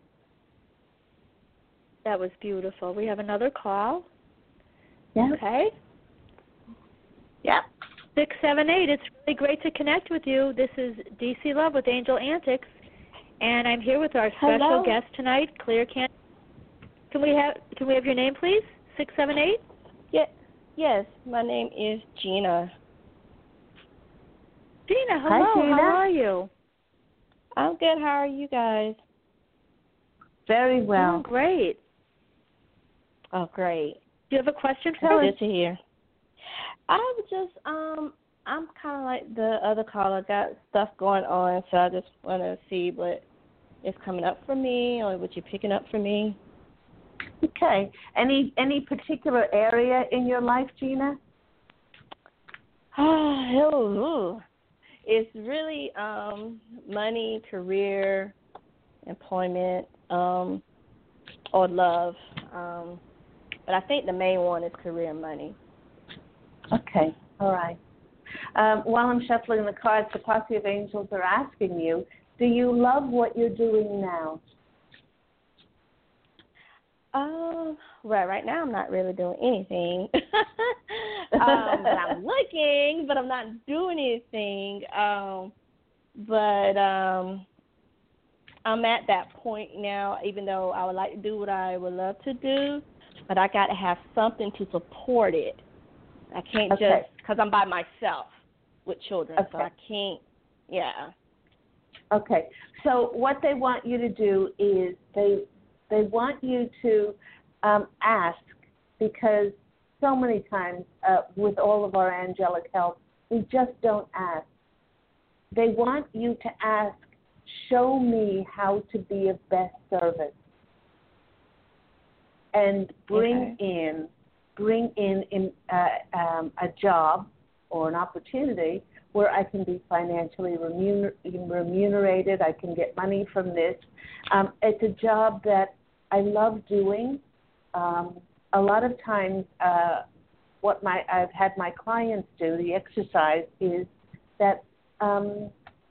S2: That was beautiful. We have another call.
S3: Yeah.
S2: Okay.
S3: Yeah.
S2: six seven eight. It's really great to connect with you. This is D C Love with Angel Antics, and I'm here with our special
S3: Hello.
S2: guest tonight, Claire Can. Can we have Can we have your name, please? six seven eight.
S8: Yeah. Yes. My name is Gina.
S2: Gina, hello.
S3: Hi, Gina.
S2: How are you?
S8: I'm good. How are you guys?
S3: Very well.
S2: Doing great.
S8: Oh, great.
S2: Do you have a question for
S8: That's
S2: us?
S8: good to hear. I was just um I'm kind of like the other caller, got stuff going on, so I just want to see what is coming up for me or what you're picking up for me.
S3: Okay. Any any particular area in your life, Gina?
S8: Oh, it's really um money, career, employment, um, or love. Um, but I think the main one is career and money.
S3: Okay. All right. Um, while I'm shuffling the cards, the Posse of Angels are asking you, do you love what you're doing now?
S8: Um, well, right now I'm not really doing anything. um, but I'm looking, but I'm not doing anything. Um, but um, I'm at that point now, even though I would like to do what I would love to do, but I got to have something to support it. I can't
S3: Okay.
S8: just, because I'm by myself with children,
S3: Okay.
S8: so I can't, yeah.
S3: Okay. So what they want you to do is they they want you to um, ask, because so many times uh, with all of our angelic help, we just don't ask. They want you to ask, show me how to be of best service, and bring
S8: Okay.
S3: in bring in, in uh, um, a job or an opportunity where I can be financially remuner- remunerated, I can get money from this. Um, it's a job that I love doing. Um, a lot of times uh, what my I've had my clients do, the exercise, is that um,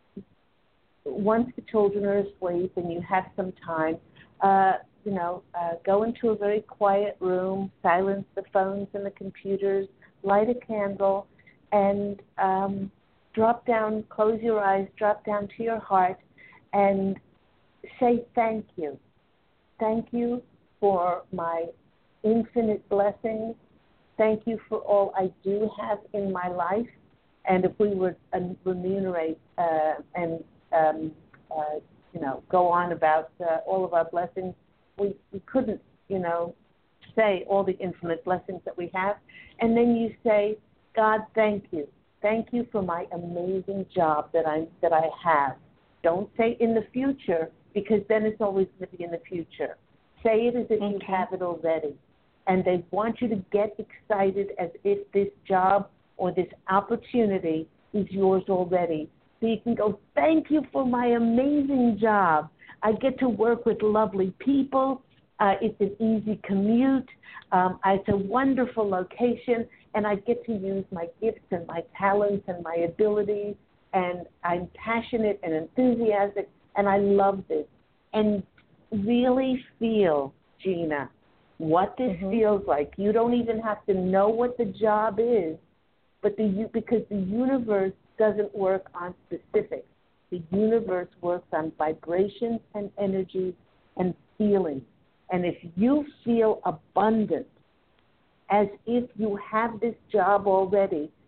S3: once the children are asleep and you have some time, uh, you know, uh, go into a very quiet room, silence the phones and the computers, light a candle, and um, drop down, close your eyes, drop down to your heart, and say thank you. Thank you for my infinite blessings. Thank you for all I do have in my life. And if we were to remunerate uh, and, um, uh, you know, go on about uh, all of our blessings, we, we couldn't, you know, say all the infinite blessings that we have. And then you say, God, thank you. Thank you for my amazing job that I that I have. Don't say in the future, because then it's always going to be in the future. Say it as if
S8: Okay.
S3: you have it already. And they want you to get excited as if this job or this opportunity is yours already. So you can go, thank you for my amazing job. I get to work with lovely people. Uh, it's an easy commute. Um, it's a wonderful location, and I get to use my gifts and my talents and my abilities, and I'm passionate and enthusiastic, and I love this. And really feel, Gina, what this
S8: Mm-hmm.
S3: feels like. You don't even have to know what the job is, but the because the universe doesn't work on specifics. The universe works on vibrations and energies and feelings. And if you feel abundant, as if you have this job already,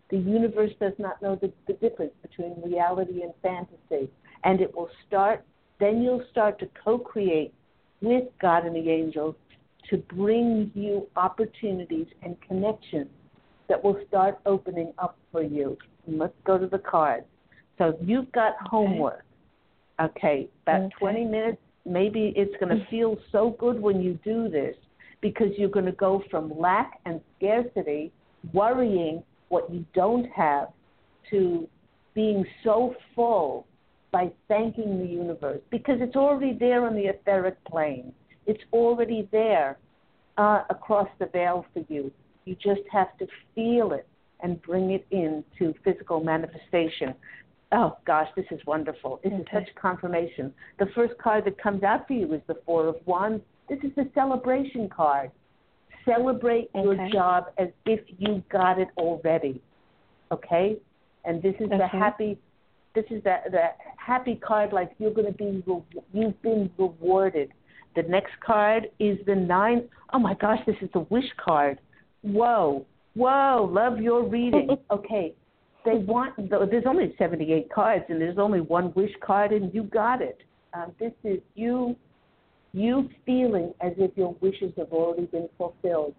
S3: The universe does not know the, the difference between reality and fantasy. And it will start, then you'll start to co-create with God and the angels to bring you opportunities and connections that will start opening up for you. And let's go to the cards. So you've got okay. homework. Okay, about okay. twenty minutes. Maybe it's going to feel so good when you do this because you're going to go from lack and scarcity, worrying what you don't have, to being so full by thanking the universe because it's already there on the etheric plane. It's already there uh, across the veil for you. You just have to feel it and bring it into physical manifestation. Oh, gosh, this is wonderful. This okay. is such confirmation. The first card that comes out for you is the Four of Wands. This is the celebration card. Celebrate okay. your job as if you got it already, okay? And this is okay. the happy, this is the, the happy card, like you're going to be, you've been rewarded. The next card is the Nine. Oh, my gosh, this is the Wish card. Whoa, whoa, love your reading. Okay. They want, there's only seventy-eight cards, and there's only one wish card, and you got it. Um, this is you, you feeling as if your wishes have already been fulfilled.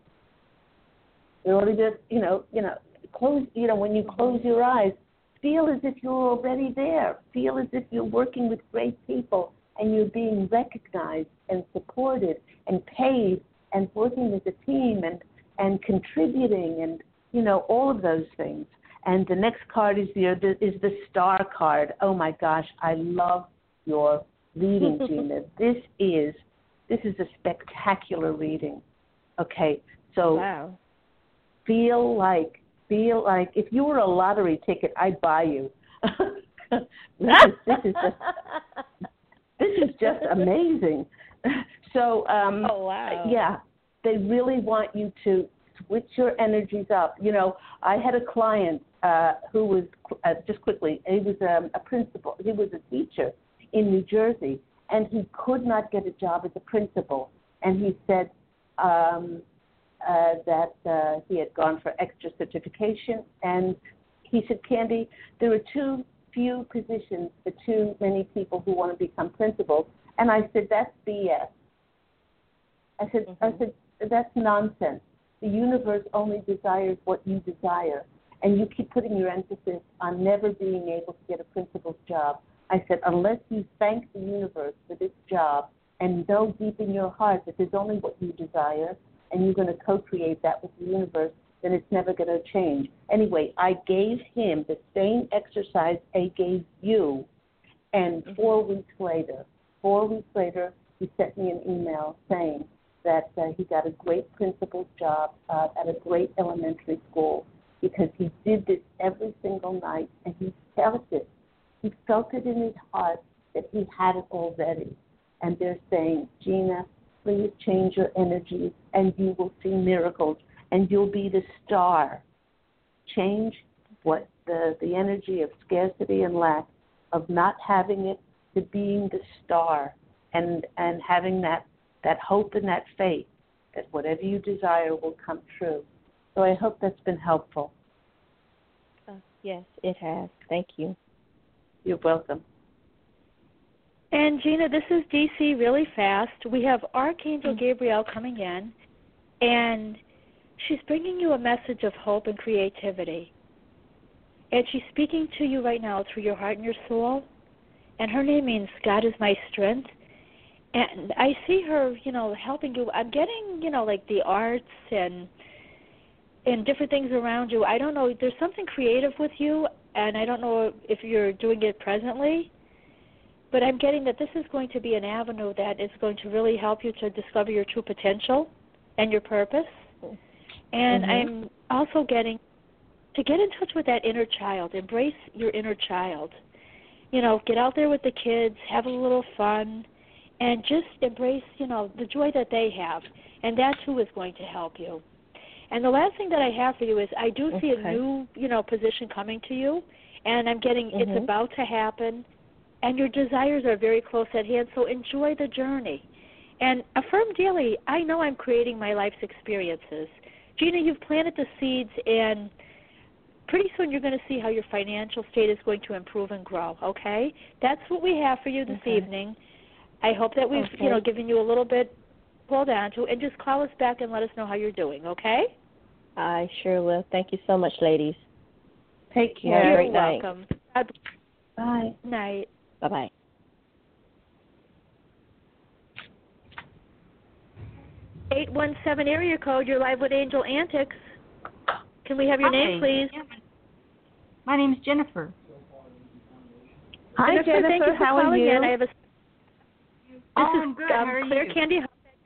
S3: They're already just, you know, you know, close. You know, when you close your eyes, feel as if you're already there. Feel as if you're working with great people, and you're being recognized and supported and paid, and working as a team, and and contributing, and you know, all of those things. And the next card is the is the Star card. Oh my gosh, I love your reading, Gina. This is this is a spectacular reading. Okay, so
S8: wow. feel
S3: like feel like if you were a lottery ticket, I'd buy you. this is this is just, this is just amazing. So um,
S8: oh wow,
S3: yeah, they really want you to switch your energies up. You know, I had a client uh, who was, uh, just quickly, he was um, a principal, he was a teacher in New Jersey, and he could not get a job as a principal. And he said um, uh, that uh, he had gone for extra certification, and he said, Candy, there are too few positions for too many people who want to become principals. And I said, that's B S. I said, mm-hmm. I said, that's nonsense. The universe only desires what you desire, and you keep putting your emphasis on never being able to get a principal's job. I said, unless you thank the universe for this job and know deep in your heart that there's only what you desire, and you're going to co-create that with the universe, then it's never going to change. Anyway, I gave him the same exercise I gave you, and mm-hmm. four weeks later, four weeks later, he sent me an email saying that uh, he got a great principal's job uh, at a great elementary school because he did this every single night, and he felt it. He felt it in his heart that he had it already. And they're saying, Gina, please change your energies, and you will see miracles, and you'll be the star. Change what the, the energy of scarcity and lack, of not having it, to being the star, and, and having that that hope and that faith that whatever you desire will come true. So I hope that's been helpful.
S8: Uh, yes, it has. Thank you.
S3: You're welcome.
S2: And Gina, this is D C really fast. We have Archangel mm-hmm. Gabriel coming in, and she's bringing you a message of hope and creativity. And she's speaking to you right now through your heart and your soul. And her name means God is my strength. And I see her, you know, helping you. I'm getting, you know, like the arts and and different things around you. I don't know. There's something creative with you, and I don't know if you're doing it presently. But I'm getting that this is going to be an avenue that is going to really help you to discover your true potential and your purpose. And mm-hmm. I'm also getting to get in touch with that inner child. Embrace your inner child. You know, get out there with the kids, have a little fun, and just embrace, you know, the joy that they have. And that's who is going to help you. And the last thing that I have for you is I do okay. see a new, you know, position coming to you, and I'm getting mm-hmm. it's about to happen, and your desires are very close at hand, so enjoy the journey. And affirm daily, I know I'm creating my life's experiences. Gina, you've planted the seeds, and pretty soon you're going to see how your financial state is going to improve and grow, okay? That's what we have for you this
S8: okay.
S2: evening. I hope that we've,
S8: okay.
S2: you know, given you a little bit to hold on to, and just call us back and let us know how you're doing, okay?
S8: I sure will. Thank you so much, ladies.
S3: Take care.
S8: Have a
S2: You're
S8: great night.
S2: welcome. God
S3: Bye.
S2: night.
S8: Bye-bye.
S2: eight one seven area code, you're live with Angel Antics. Can we have your
S9: Hi.
S2: name, please?
S9: My name's Jennifer.
S3: Hi,
S2: Jennifer,
S3: Jennifer.
S2: thank you for
S3: How are
S2: calling
S3: you?
S2: in. I have a, this
S9: Oh,
S2: is
S9: I'm good.
S2: Um,
S9: How are
S2: Claire
S9: you?
S2: Candy.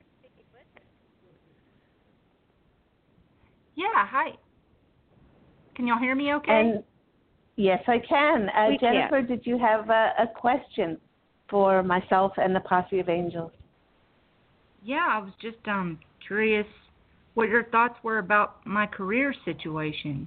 S9: Yeah, hi. Can y'all hear me okay?
S3: And yes, I can. Uh,
S2: We can.
S3: Jennifer, did you have a, a question for myself and the Posse of Angels?
S9: Yeah, I was just um curious what your thoughts were about my career situation.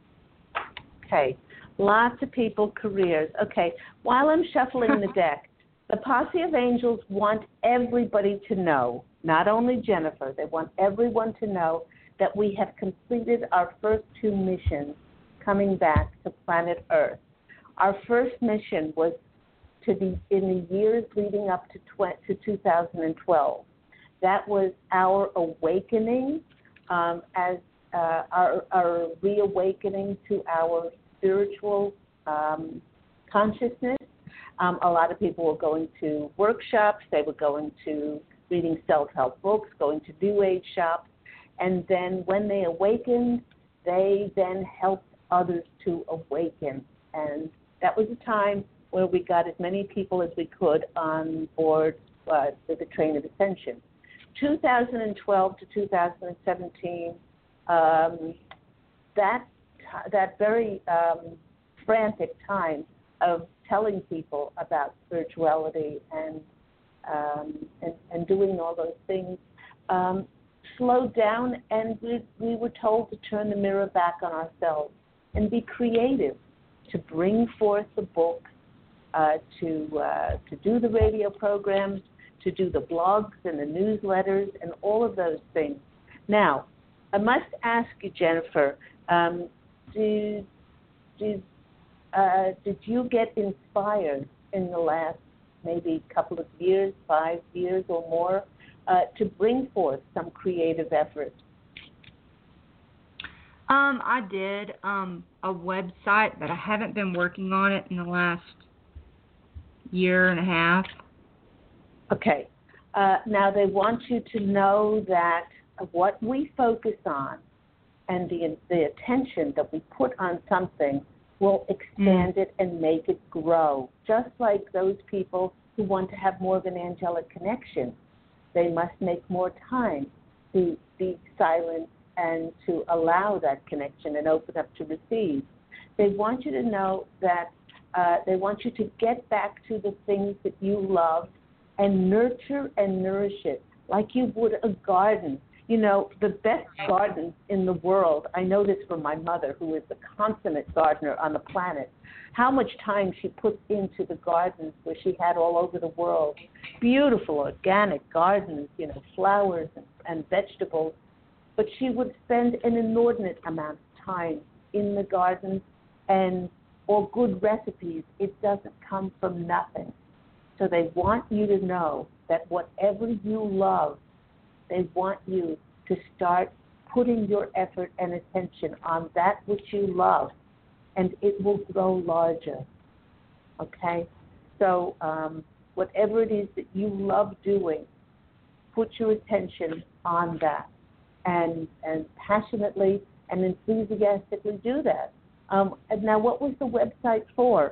S3: Okay. Lots of people, careers. Okay. While I'm shuffling the deck, the Posse of Angels want everybody to know, not only Jennifer, they want everyone to know that we have completed our first two missions coming back to planet Earth. Our first mission was to the in the years leading up to, tw- to two thousand twelve. That was our awakening, um, as uh, our, our reawakening to our spiritual um, consciousness. Um, a lot of people were going to workshops. They were going to reading self-help books, going to New Age shops. And then when they awakened, they then helped others to awaken. And that was a time where we got as many people as we could on board uh, with the train of ascension. two thousand twelve to two thousand seventeen, um, that that very um, frantic time of telling people about spirituality and um, and, and doing all those things um, slowed down, and we, we were told to turn the mirror back on ourselves and be creative, to bring forth the books, uh, to uh, to do the radio programs, to do the blogs and the newsletters and all of those things. Now, I must ask you, Jennifer, um, do, do, uh, did you get inspired in the last maybe couple of years, five years or more, uh, to bring forth some creative effort?
S9: Um, I did um a website, but I haven't been working on it in the last year and a half.
S3: Okay. Uh, now they want you to know that what we focus on and the the attention that we put on something will expand mm. it and make it grow. Just like those people who want to have more of an angelic connection, they must make more time to be silent and to allow that connection and open up to receive. They want you to know that uh, they want you to get back to the things that you love and nurture and nourish it like you would a garden. You know, the best gardens in the world, I know this from my mother, who is the consummate gardener on the planet, how much time she puts into the gardens where she had all over the world. Beautiful organic gardens, you know, flowers and, and vegetables. But she would spend an inordinate amount of time in the gardens, and or good recipes. It doesn't come from nothing. So they want you to know that whatever you love, they want you to start putting your effort and attention on that which you love, and it will grow larger. Okay? So um, whatever it is that you love doing, put your attention on that, and and passionately and enthusiastically do that. Um, and now, what was the website for?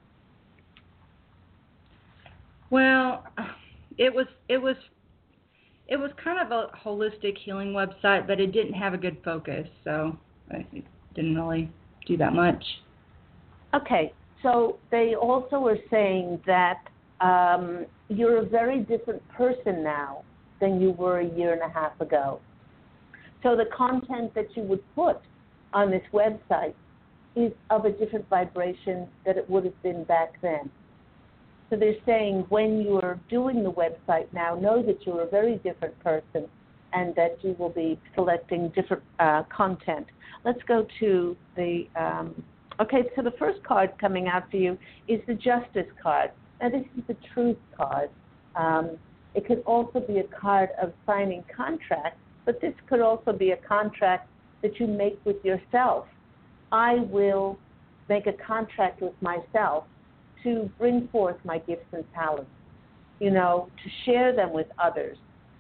S9: Well, it was it was it was kind of a holistic healing website, but it didn't have a good focus, so I didn't really do that much.
S3: Okay, so they also are saying that um, you're a very different person now than you were a year and a half ago. So the content that you would put on this website is of a different vibration that it would have been back then. So they're saying when you're doing the website now, know that you're a very different person and that you will be selecting different uh, content. Let's go to the, um, okay, so the first card coming out for you is the Justice card. Now, this is the Truth card. Um, it could also be a card of signing contracts, but this could also be a contract that you make with yourself. I will make a contract with myself to bring forth my gifts and talents, you know, to share them with others.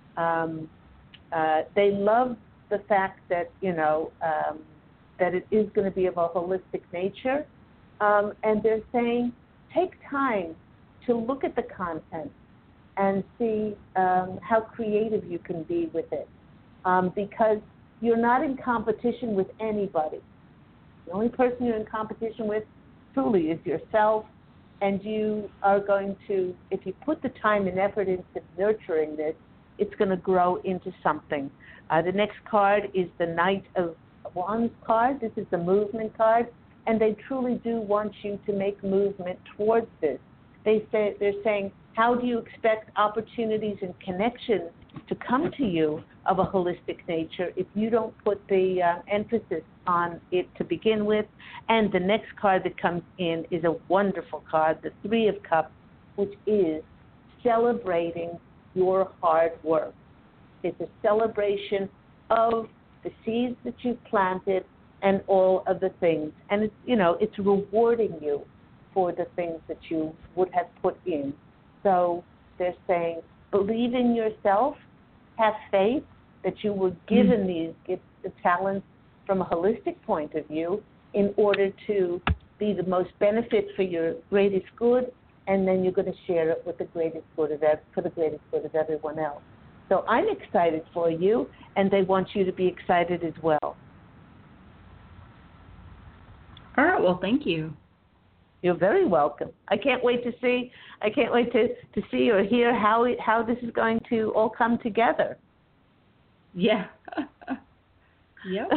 S3: Um, uh, they love the fact that, you know, um, that it is going to be of a holistic nature, um, and they're saying take time to look at the content and see um, how creative you can be with it, um, because you're not in competition with anybody. The only person you're in competition with truly is yourself, and you are going to, if you put the time and effort into nurturing this, it's going to grow into something. Uh, the next card is the Knight of Wands card. This is the movement card, and they truly do want you to make movement towards this. They say, they're saying, how do you expect opportunities and connections to come to you of a holistic nature if you don't put the uh, emphasis on it to begin with? And the next card that comes in is a wonderful card, the Three of Cups, which is celebrating your hard work. It's a celebration of the seeds that you've planted and all of the things. And it's, you know, it's rewarding you for the things that you would have put in. So they're saying, believe in yourself, have faith that you were given mm-hmm. these gifts and talents from a holistic point of view in order to be the most benefit for your greatest good, and then you're going to share it with the greatest good of ev- for the greatest good of everyone else. So I'm excited for you, and they want you to be excited as well.
S9: All right. Well, thank you.
S3: You're very welcome. I can't wait to see. I can't wait to, to see or hear how it, how this is going to all come together.
S9: Yeah. Yep.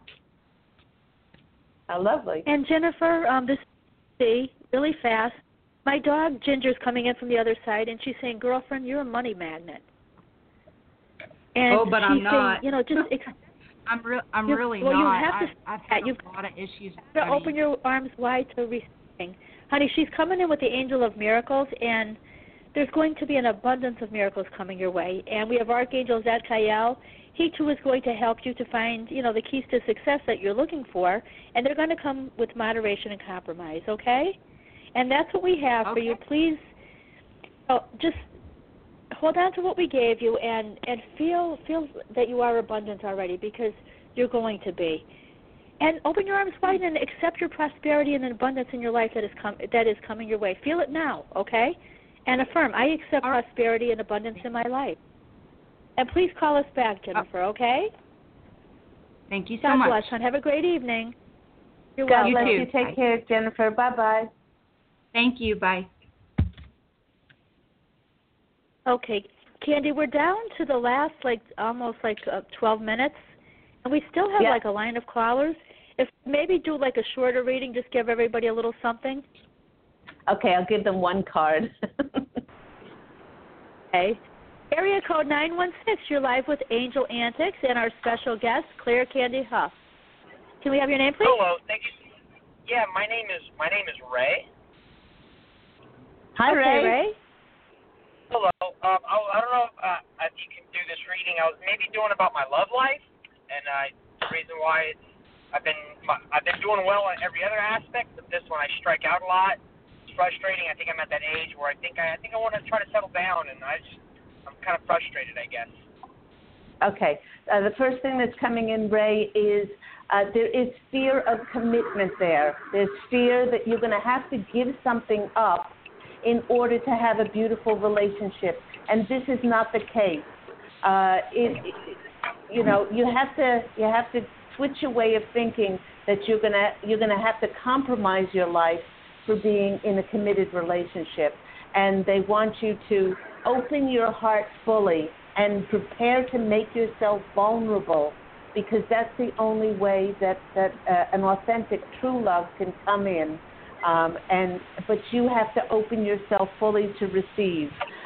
S3: How lovely.
S2: And Jennifer, um, this is really fast. My dog Ginger's coming in from the other side, and she's saying, "Girlfriend, you're a money magnet." And
S9: oh, but
S2: she's
S9: I'm not.
S2: Saying, you know, just. Ex-
S9: I'm re- I'm
S2: you,
S9: really
S2: well,
S9: not.
S2: You have to,
S9: I've, I've had
S2: you've
S9: a lot of issues.
S2: To open your arms wide to receiving. Honey, she's coming in with the Angel of Miracles, and there's going to be an abundance of miracles coming your way. And we have Archangel Zadkiel. He, too, is going to help you to find, you know, the keys to success that you're looking for, and they're going to come with moderation and compromise, okay? And that's what we have
S9: okay.
S2: for you. Please oh, just hold on to what we gave you and, and feel feel that you are abundant already, because you're going to be. And open your arms wide and accept your prosperity and abundance in your life that is com- that is coming your way. Feel it now, okay? And affirm, I accept right. prosperity and abundance in my life. And please call us back, Jennifer, okay?
S9: Thank you so
S2: God
S9: much.
S2: bless, hon. Have a great evening. You're
S3: God
S2: welcome.
S3: bless
S9: you.
S3: you. Take
S9: Bye.
S3: care, Jennifer. Bye-bye.
S9: Thank you. Bye.
S2: Okay, Candy, we're down to the last, like, almost like uh, twelve minutes, and we still have,
S3: yeah.
S2: like, a line of callers. If maybe do, like, a shorter reading, just give everybody a little something.
S3: Okay, I'll give them one card.
S2: Okay. Area code nine one six, you're live with Angel Antics and our special guest, Claire Candy Huff. Can we have your name, please?
S10: Hello, thank you. Yeah, my name is my name is Ray.
S3: Hi,
S2: okay,
S3: Ray.
S2: Ray.
S10: Hello. Um, I, I don't know if, uh, if you can do this reading. I was maybe doing about my love life, and uh, the reason why it's, I've been my, I've been doing well in every other aspect, but this one I strike out a lot. It's frustrating. I think I'm at that age where I think I, I think I want to try to settle down, and I just I'm kind of frustrated, I guess.
S3: Okay. Uh, the first thing that's coming in, Ray, is uh, there is fear of commitment there. There's fear that you're going to have to give something up in order to have a beautiful relationship, and this is not the case. Uh, it, it, you know, you have to you have to switch your way of thinking that you're gonna you're gonna have to compromise your life for being in a committed relationship, and they want you to open your heart fully and prepare to make yourself vulnerable, because that's the only way that, that uh, an authentic true love can come in. Um, and but you have to open yourself fully to receive.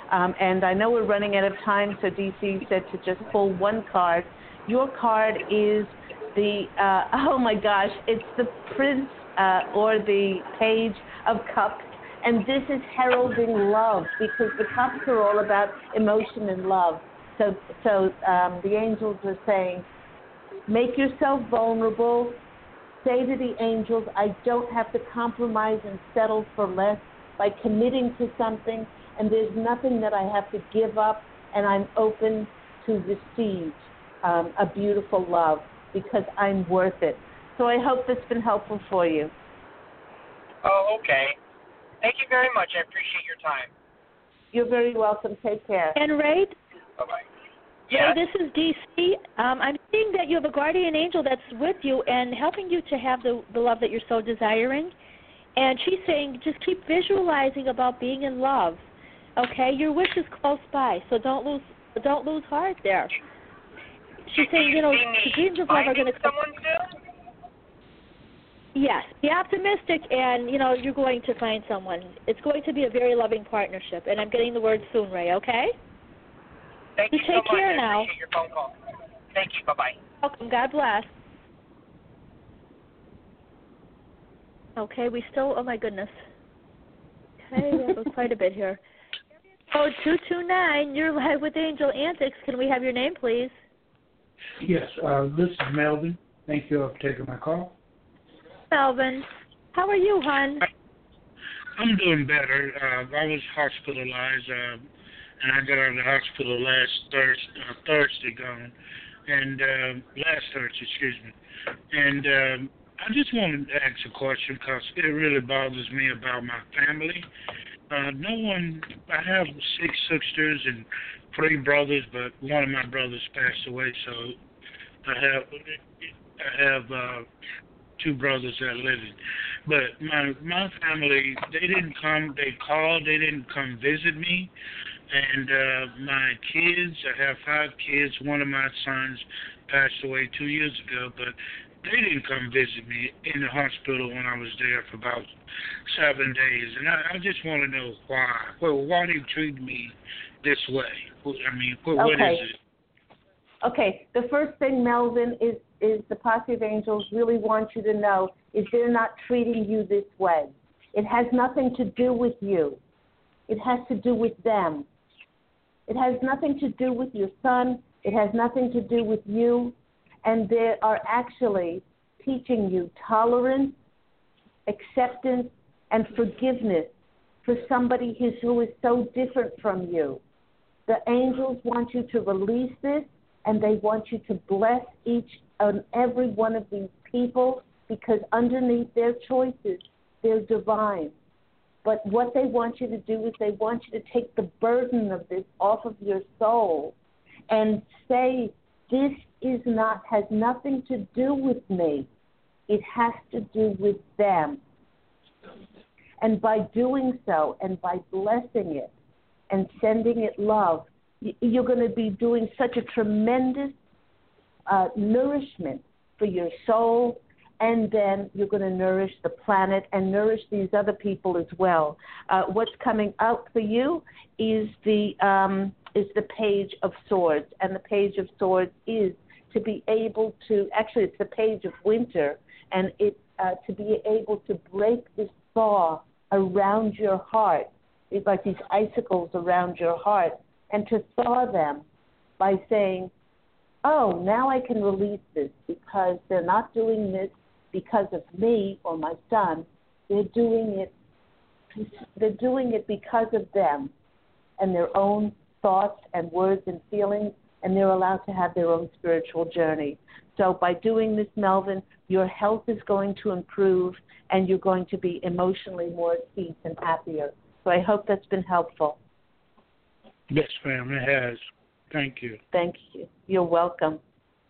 S3: Um, and I know we're running out of time, so D C said to just pull one card. Your card is the, uh, oh my gosh, it's the Prince uh, or the Page of Cups. And this is heralding love, because the cups are all about emotion and love. So, so um, the angels are saying, make yourself vulnerable. Say to the angels, I don't have to compromise and settle for less by committing to something, and there's nothing that I have to give up, and I'm open to receive um, a beautiful love because I'm worth it. So I hope that's been helpful for you.
S10: Oh, okay. Thank you very much. I appreciate your time.
S3: You're very welcome. Take care.
S2: And Ray?
S10: Bye-bye.
S2: Yeah. Ray, this is D C. Um, I'm seeing that you have a guardian angel that's with you and helping you to have the, the love that you're so desiring. And she's saying just keep visualizing about being in love. Okay? Your wish is close by, so don't lose don't lose heart there. She's saying, you know, the dreams of love are going to come.
S10: Someone soon?
S2: Yes, be optimistic, and, you know, you're going to find someone. It's going to be a very loving partnership, and I'm getting the word soon, Ray, okay?
S10: Thank
S2: you
S10: you
S2: take
S10: so
S2: care
S10: much.
S2: now.
S10: I appreciate your phone call. Thank you. Bye-bye.
S2: Welcome. God bless. Okay, we still, oh, my goodness. Okay, we have quite a bit here. Oh, two two nine, you're live with Angel Antics. Can we have your name, please?
S11: Yes, uh, this is Melvin. Thank you for taking my call.
S2: Melvin, how are you, hon?
S11: I'm doing better. Uh, I was hospitalized, uh, and I got out of the hospital last Thursday, uh, Thursday gone, and uh, last Thursday, excuse me. And um, I just wanted to ask a question because it really bothers me about my family. Uh, no one, I have six sisters and three brothers, but one of my brothers passed away, so I have, I have, uh, two brothers that are living. But my my family, they didn't come, they called, they didn't come visit me. And uh, my kids, I have five kids. One of my sons passed away two years ago, but they didn't come visit me in the hospital when I was there for about seven days. And I, I just want to know why. Well, why they treat me this way? I mean, what,
S3: okay.
S11: what is it?
S3: Okay, the first thing, Melvin, is, is the Posse of Angels really want you to know is they're not treating you this way. It has nothing to do with you. It has to do with them. It has nothing to do with your son. It has nothing to do with you. And they are actually teaching you tolerance, acceptance, and forgiveness for somebody who's, who is so different from you. The angels want you to release this, and they want you to bless each and every one of these people, because underneath their choices, they're divine. But what they want you to do is they want you to take the burden of this off of your soul and say, this is not, has nothing to do with me. It has to do with them. And by doing so and by blessing it and sending it love, you're going to be doing such a tremendous uh, nourishment for your soul, and then you're going to nourish the planet and nourish these other people as well. Uh, what's coming out for you is the um, is the Page of Swords, and the Page of Swords is to be able to, actually it's the Page of Winter, and it's uh, to be able to break this thaw around your heart. It's like these icicles around your heart, and to thaw them by saying, oh, now I can release this because they're not doing this because of me or my son. They're doing it they're doing it because of them and their own thoughts and words and feelings, and they're allowed to have their own spiritual journey. So by doing this, Melvin, your health is going to improve and you're going to be emotionally more at peace and happier. So I hope that's been helpful.
S11: Yes, ma'am, it has. Thank you.
S3: Thank you. You're welcome.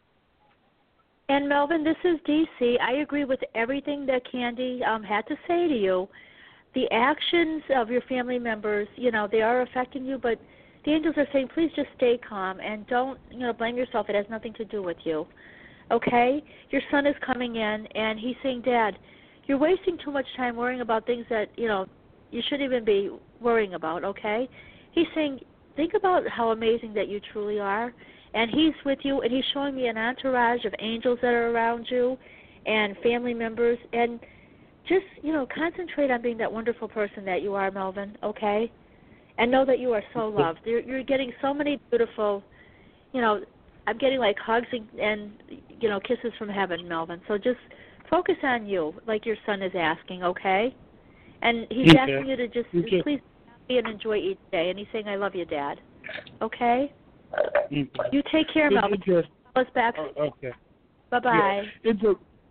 S2: And Melvin, this is D C. I agree with everything that Candy um, had to say to you. The actions of your family members, you know, they are affecting you, but the angels are saying, please just stay calm and don't, you know, blame yourself. It has nothing to do with you. Okay? Your son is coming in, and he's saying, Dad, you're wasting too much time worrying about things that, you know, you shouldn't even be worrying about, okay? he's saying, think about how amazing that you truly are. And he's with you, and he's showing me an entourage of angels that are around you and family members. And just, you know, concentrate on being that wonderful person that you are, Melvin, okay? And know that you are so loved. You're, you're getting so many beautiful, you know, I'm getting like hugs and, and, you know, kisses from heaven, Melvin. So just focus on you, like your son is asking, okay? And he's
S11: okay.
S2: asking you to just
S11: okay.
S2: please be happy and enjoy each day. And he's saying, I love you, Dad. Okay? Okay. You take care, Melvin. Call us back.
S11: Oh, okay.
S2: Bye-bye.
S11: Yeah. It's a,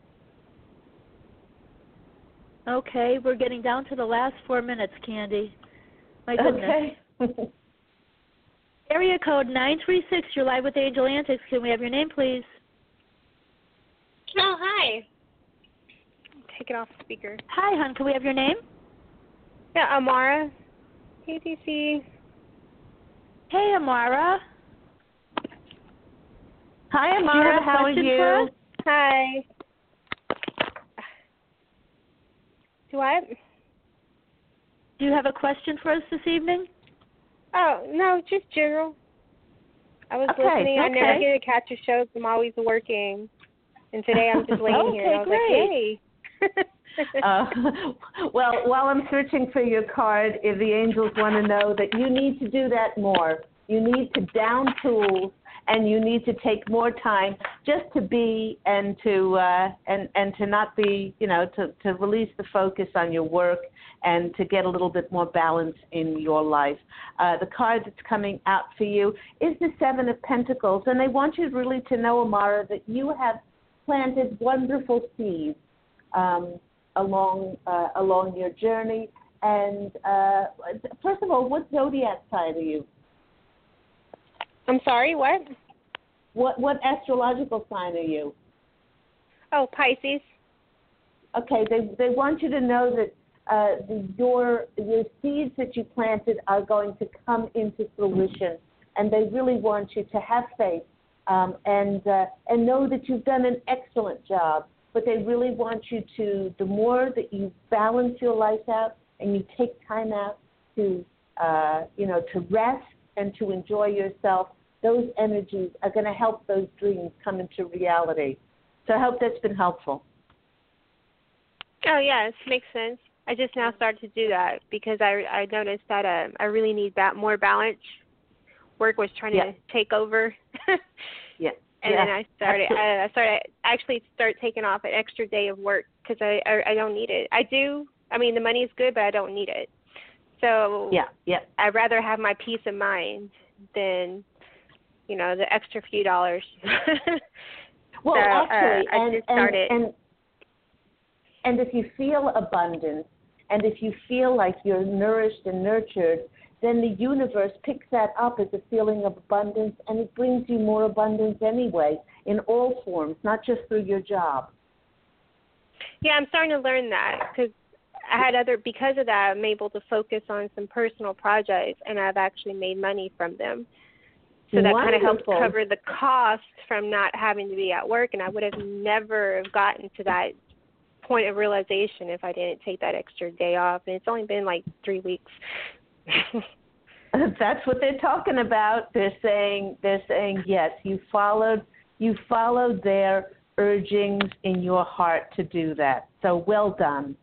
S11: uh,
S2: okay, we're getting down to the last four minutes, Candy. My goodness.
S3: Okay.
S2: Area code nine three six, you're live with Angel Antics. Can we have your name, please?
S12: Oh, hi. Take it off speaker.
S2: Hi, hon. Can we have your name?
S12: Yeah, Amara. Hey, D C.
S2: Hey, Amara.
S3: Hi, Amara.
S2: You
S3: How are you?
S12: Hi. Do I?
S2: Do you have a question for us this evening?
S12: Oh, no, just general. I was
S2: okay,
S12: listening.
S2: Okay.
S12: I never get to catch a show. I'm always working. And today I'm just laying
S2: okay,
S12: here. And I was
S2: great.
S12: like, yay.
S3: uh, well, while I'm searching for your card, if the angels want to know that you need to do that more. You need to down tools, and you need to take more time just to be and to uh, and and to not be, you know, to, to release the focus on your work and to get a little bit more balance in your life. Uh, the card that's coming out for you is the Seven of Pentacles, and they want you really to know, Amara, that you have planted wonderful seeds um, along uh, along your journey. And uh, first of all, what zodiac sign are you?
S12: I'm sorry, what?
S3: What what astrological sign are you?
S12: Oh, Pisces.
S3: Okay, they they want you to know that uh, the, your your seeds that you planted are going to come into fruition, and they really want you to have faith um, and uh, and know that you've done an excellent job. But they really want you to, the more that you balance your life out and you take time out to uh, you know to rest and to enjoy yourself, those energies are going to help those dreams come into reality. So I hope that's been helpful.
S12: Oh, yes, makes sense. I just now started to do that because I, I noticed that uh, I really need that more balance. Work was trying
S3: yeah.
S12: to take over.
S3: yeah.
S12: And
S3: yeah.
S12: then I started, I, I started actually start taking off an extra day of work because I, I, I don't need it. I do. I mean, the money is good, but I don't need it. So
S3: yeah, yeah.
S12: I'd rather have my peace of mind than, you know, the extra few dollars.
S3: well,
S12: so,
S3: actually,
S12: uh, I
S3: and,
S12: just started.
S3: And, and, and if you feel abundance, and if you feel like you're nourished and nurtured, then the universe picks that up as a feeling of abundance, and it brings you more abundance anyway, in all forms, not just through your job.
S12: Yeah, I'm starting to learn that because I had other, because of that, I'm able to focus on some personal projects, and I've actually made money from them. So that kind of helps cover the cost from not having to be at work, and I would have never have gotten to that point of realization if I didn't take that extra day off. And it's only been like three weeks.
S3: That's what they're talking about. They're saying they're saying yes, you followed you followed their urgings in your heart to do that. So well done.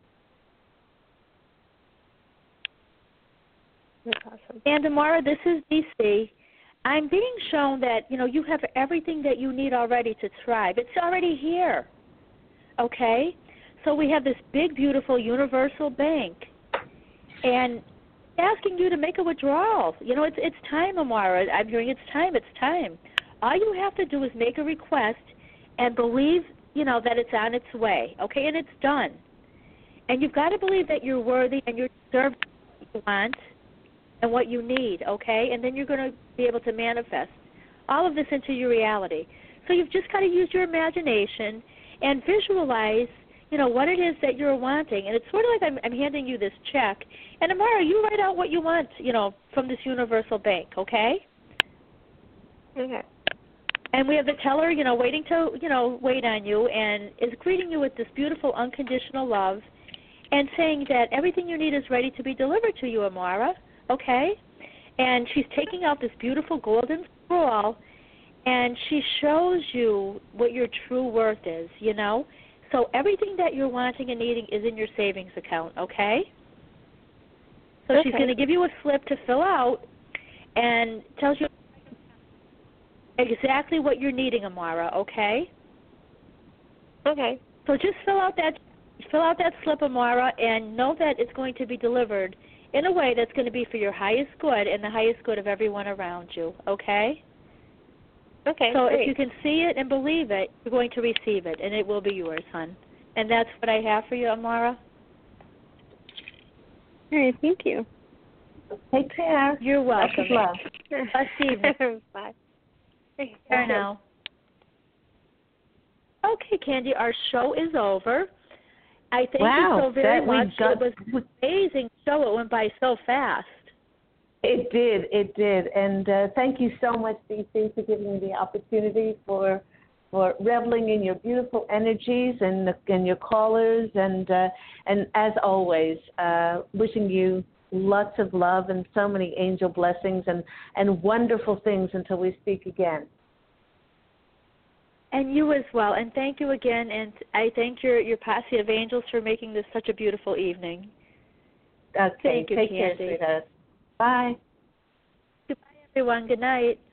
S12: That's awesome.
S2: And Amara, this is D C. I'm being shown that, you know, you have everything that you need already to thrive. It's already here. Okay? So we have this big, beautiful universal bank. And asking you to make a withdrawal. You know, it's it's time, Amara. I'm hearing it's time, it's time. All you have to do is make a request and believe, you know, that it's on its way, okay, and it's done. And you've got to believe that you're worthy and you deserve what you want and what you need, okay, and then you're going to be able to manifest all of this into your reality. So you've just got to use your imagination and visualize, you know, what it is that you're wanting. And it's sort of like I'm, I'm handing you this check. And Amara, you write out what you want, you know, from this universal bank, okay?
S12: Okay.
S2: And we have the teller, you know, waiting to, you know, wait on you and is greeting you with this beautiful unconditional love and saying that everything you need is ready to be delivered to you, Amara, okay? and she's taking out this beautiful golden scroll, and she shows you what your true worth is, you know? So everything that you're wanting and needing is in your savings account, okay? So
S12: okay.
S2: she's going to give you a slip to fill out and tells you exactly what you're needing, Amara, okay?
S12: Okay.
S2: So just fill out that fill out that slip, Amara, and know that it's going to be delivered in a way that's going to be for your highest good and the highest good of everyone around you, okay?
S12: Okay,
S2: So
S12: great.
S2: if you can see it and believe it, you're going to receive it, and it will be yours, hon. And that's what I have for you, Amara.
S12: All right, thank you.
S3: Take care.
S2: You're welcome.
S3: Love.
S2: Blessed evening.
S12: Bye.
S2: Take care now. Okay, Candy, our show is over. I thank
S3: wow,
S2: you so very
S3: that
S2: much.
S3: Got,
S2: it was an amazing show. It went by so fast.
S3: It did, it did. And uh, thank you so much, D C, for giving me the opportunity for for reveling in your beautiful energies and, the, and your callers. And, uh, and as always, uh, wishing you lots of love and so many angel blessings and, and wonderful things until we speak again.
S2: And you as well. And thank you again. And I thank your, your posse of angels for making this such a beautiful evening.
S3: Okay,
S2: thank you,
S3: take
S2: Candy.
S3: care, sweetheart. Bye.
S2: Goodbye, everyone. Good night.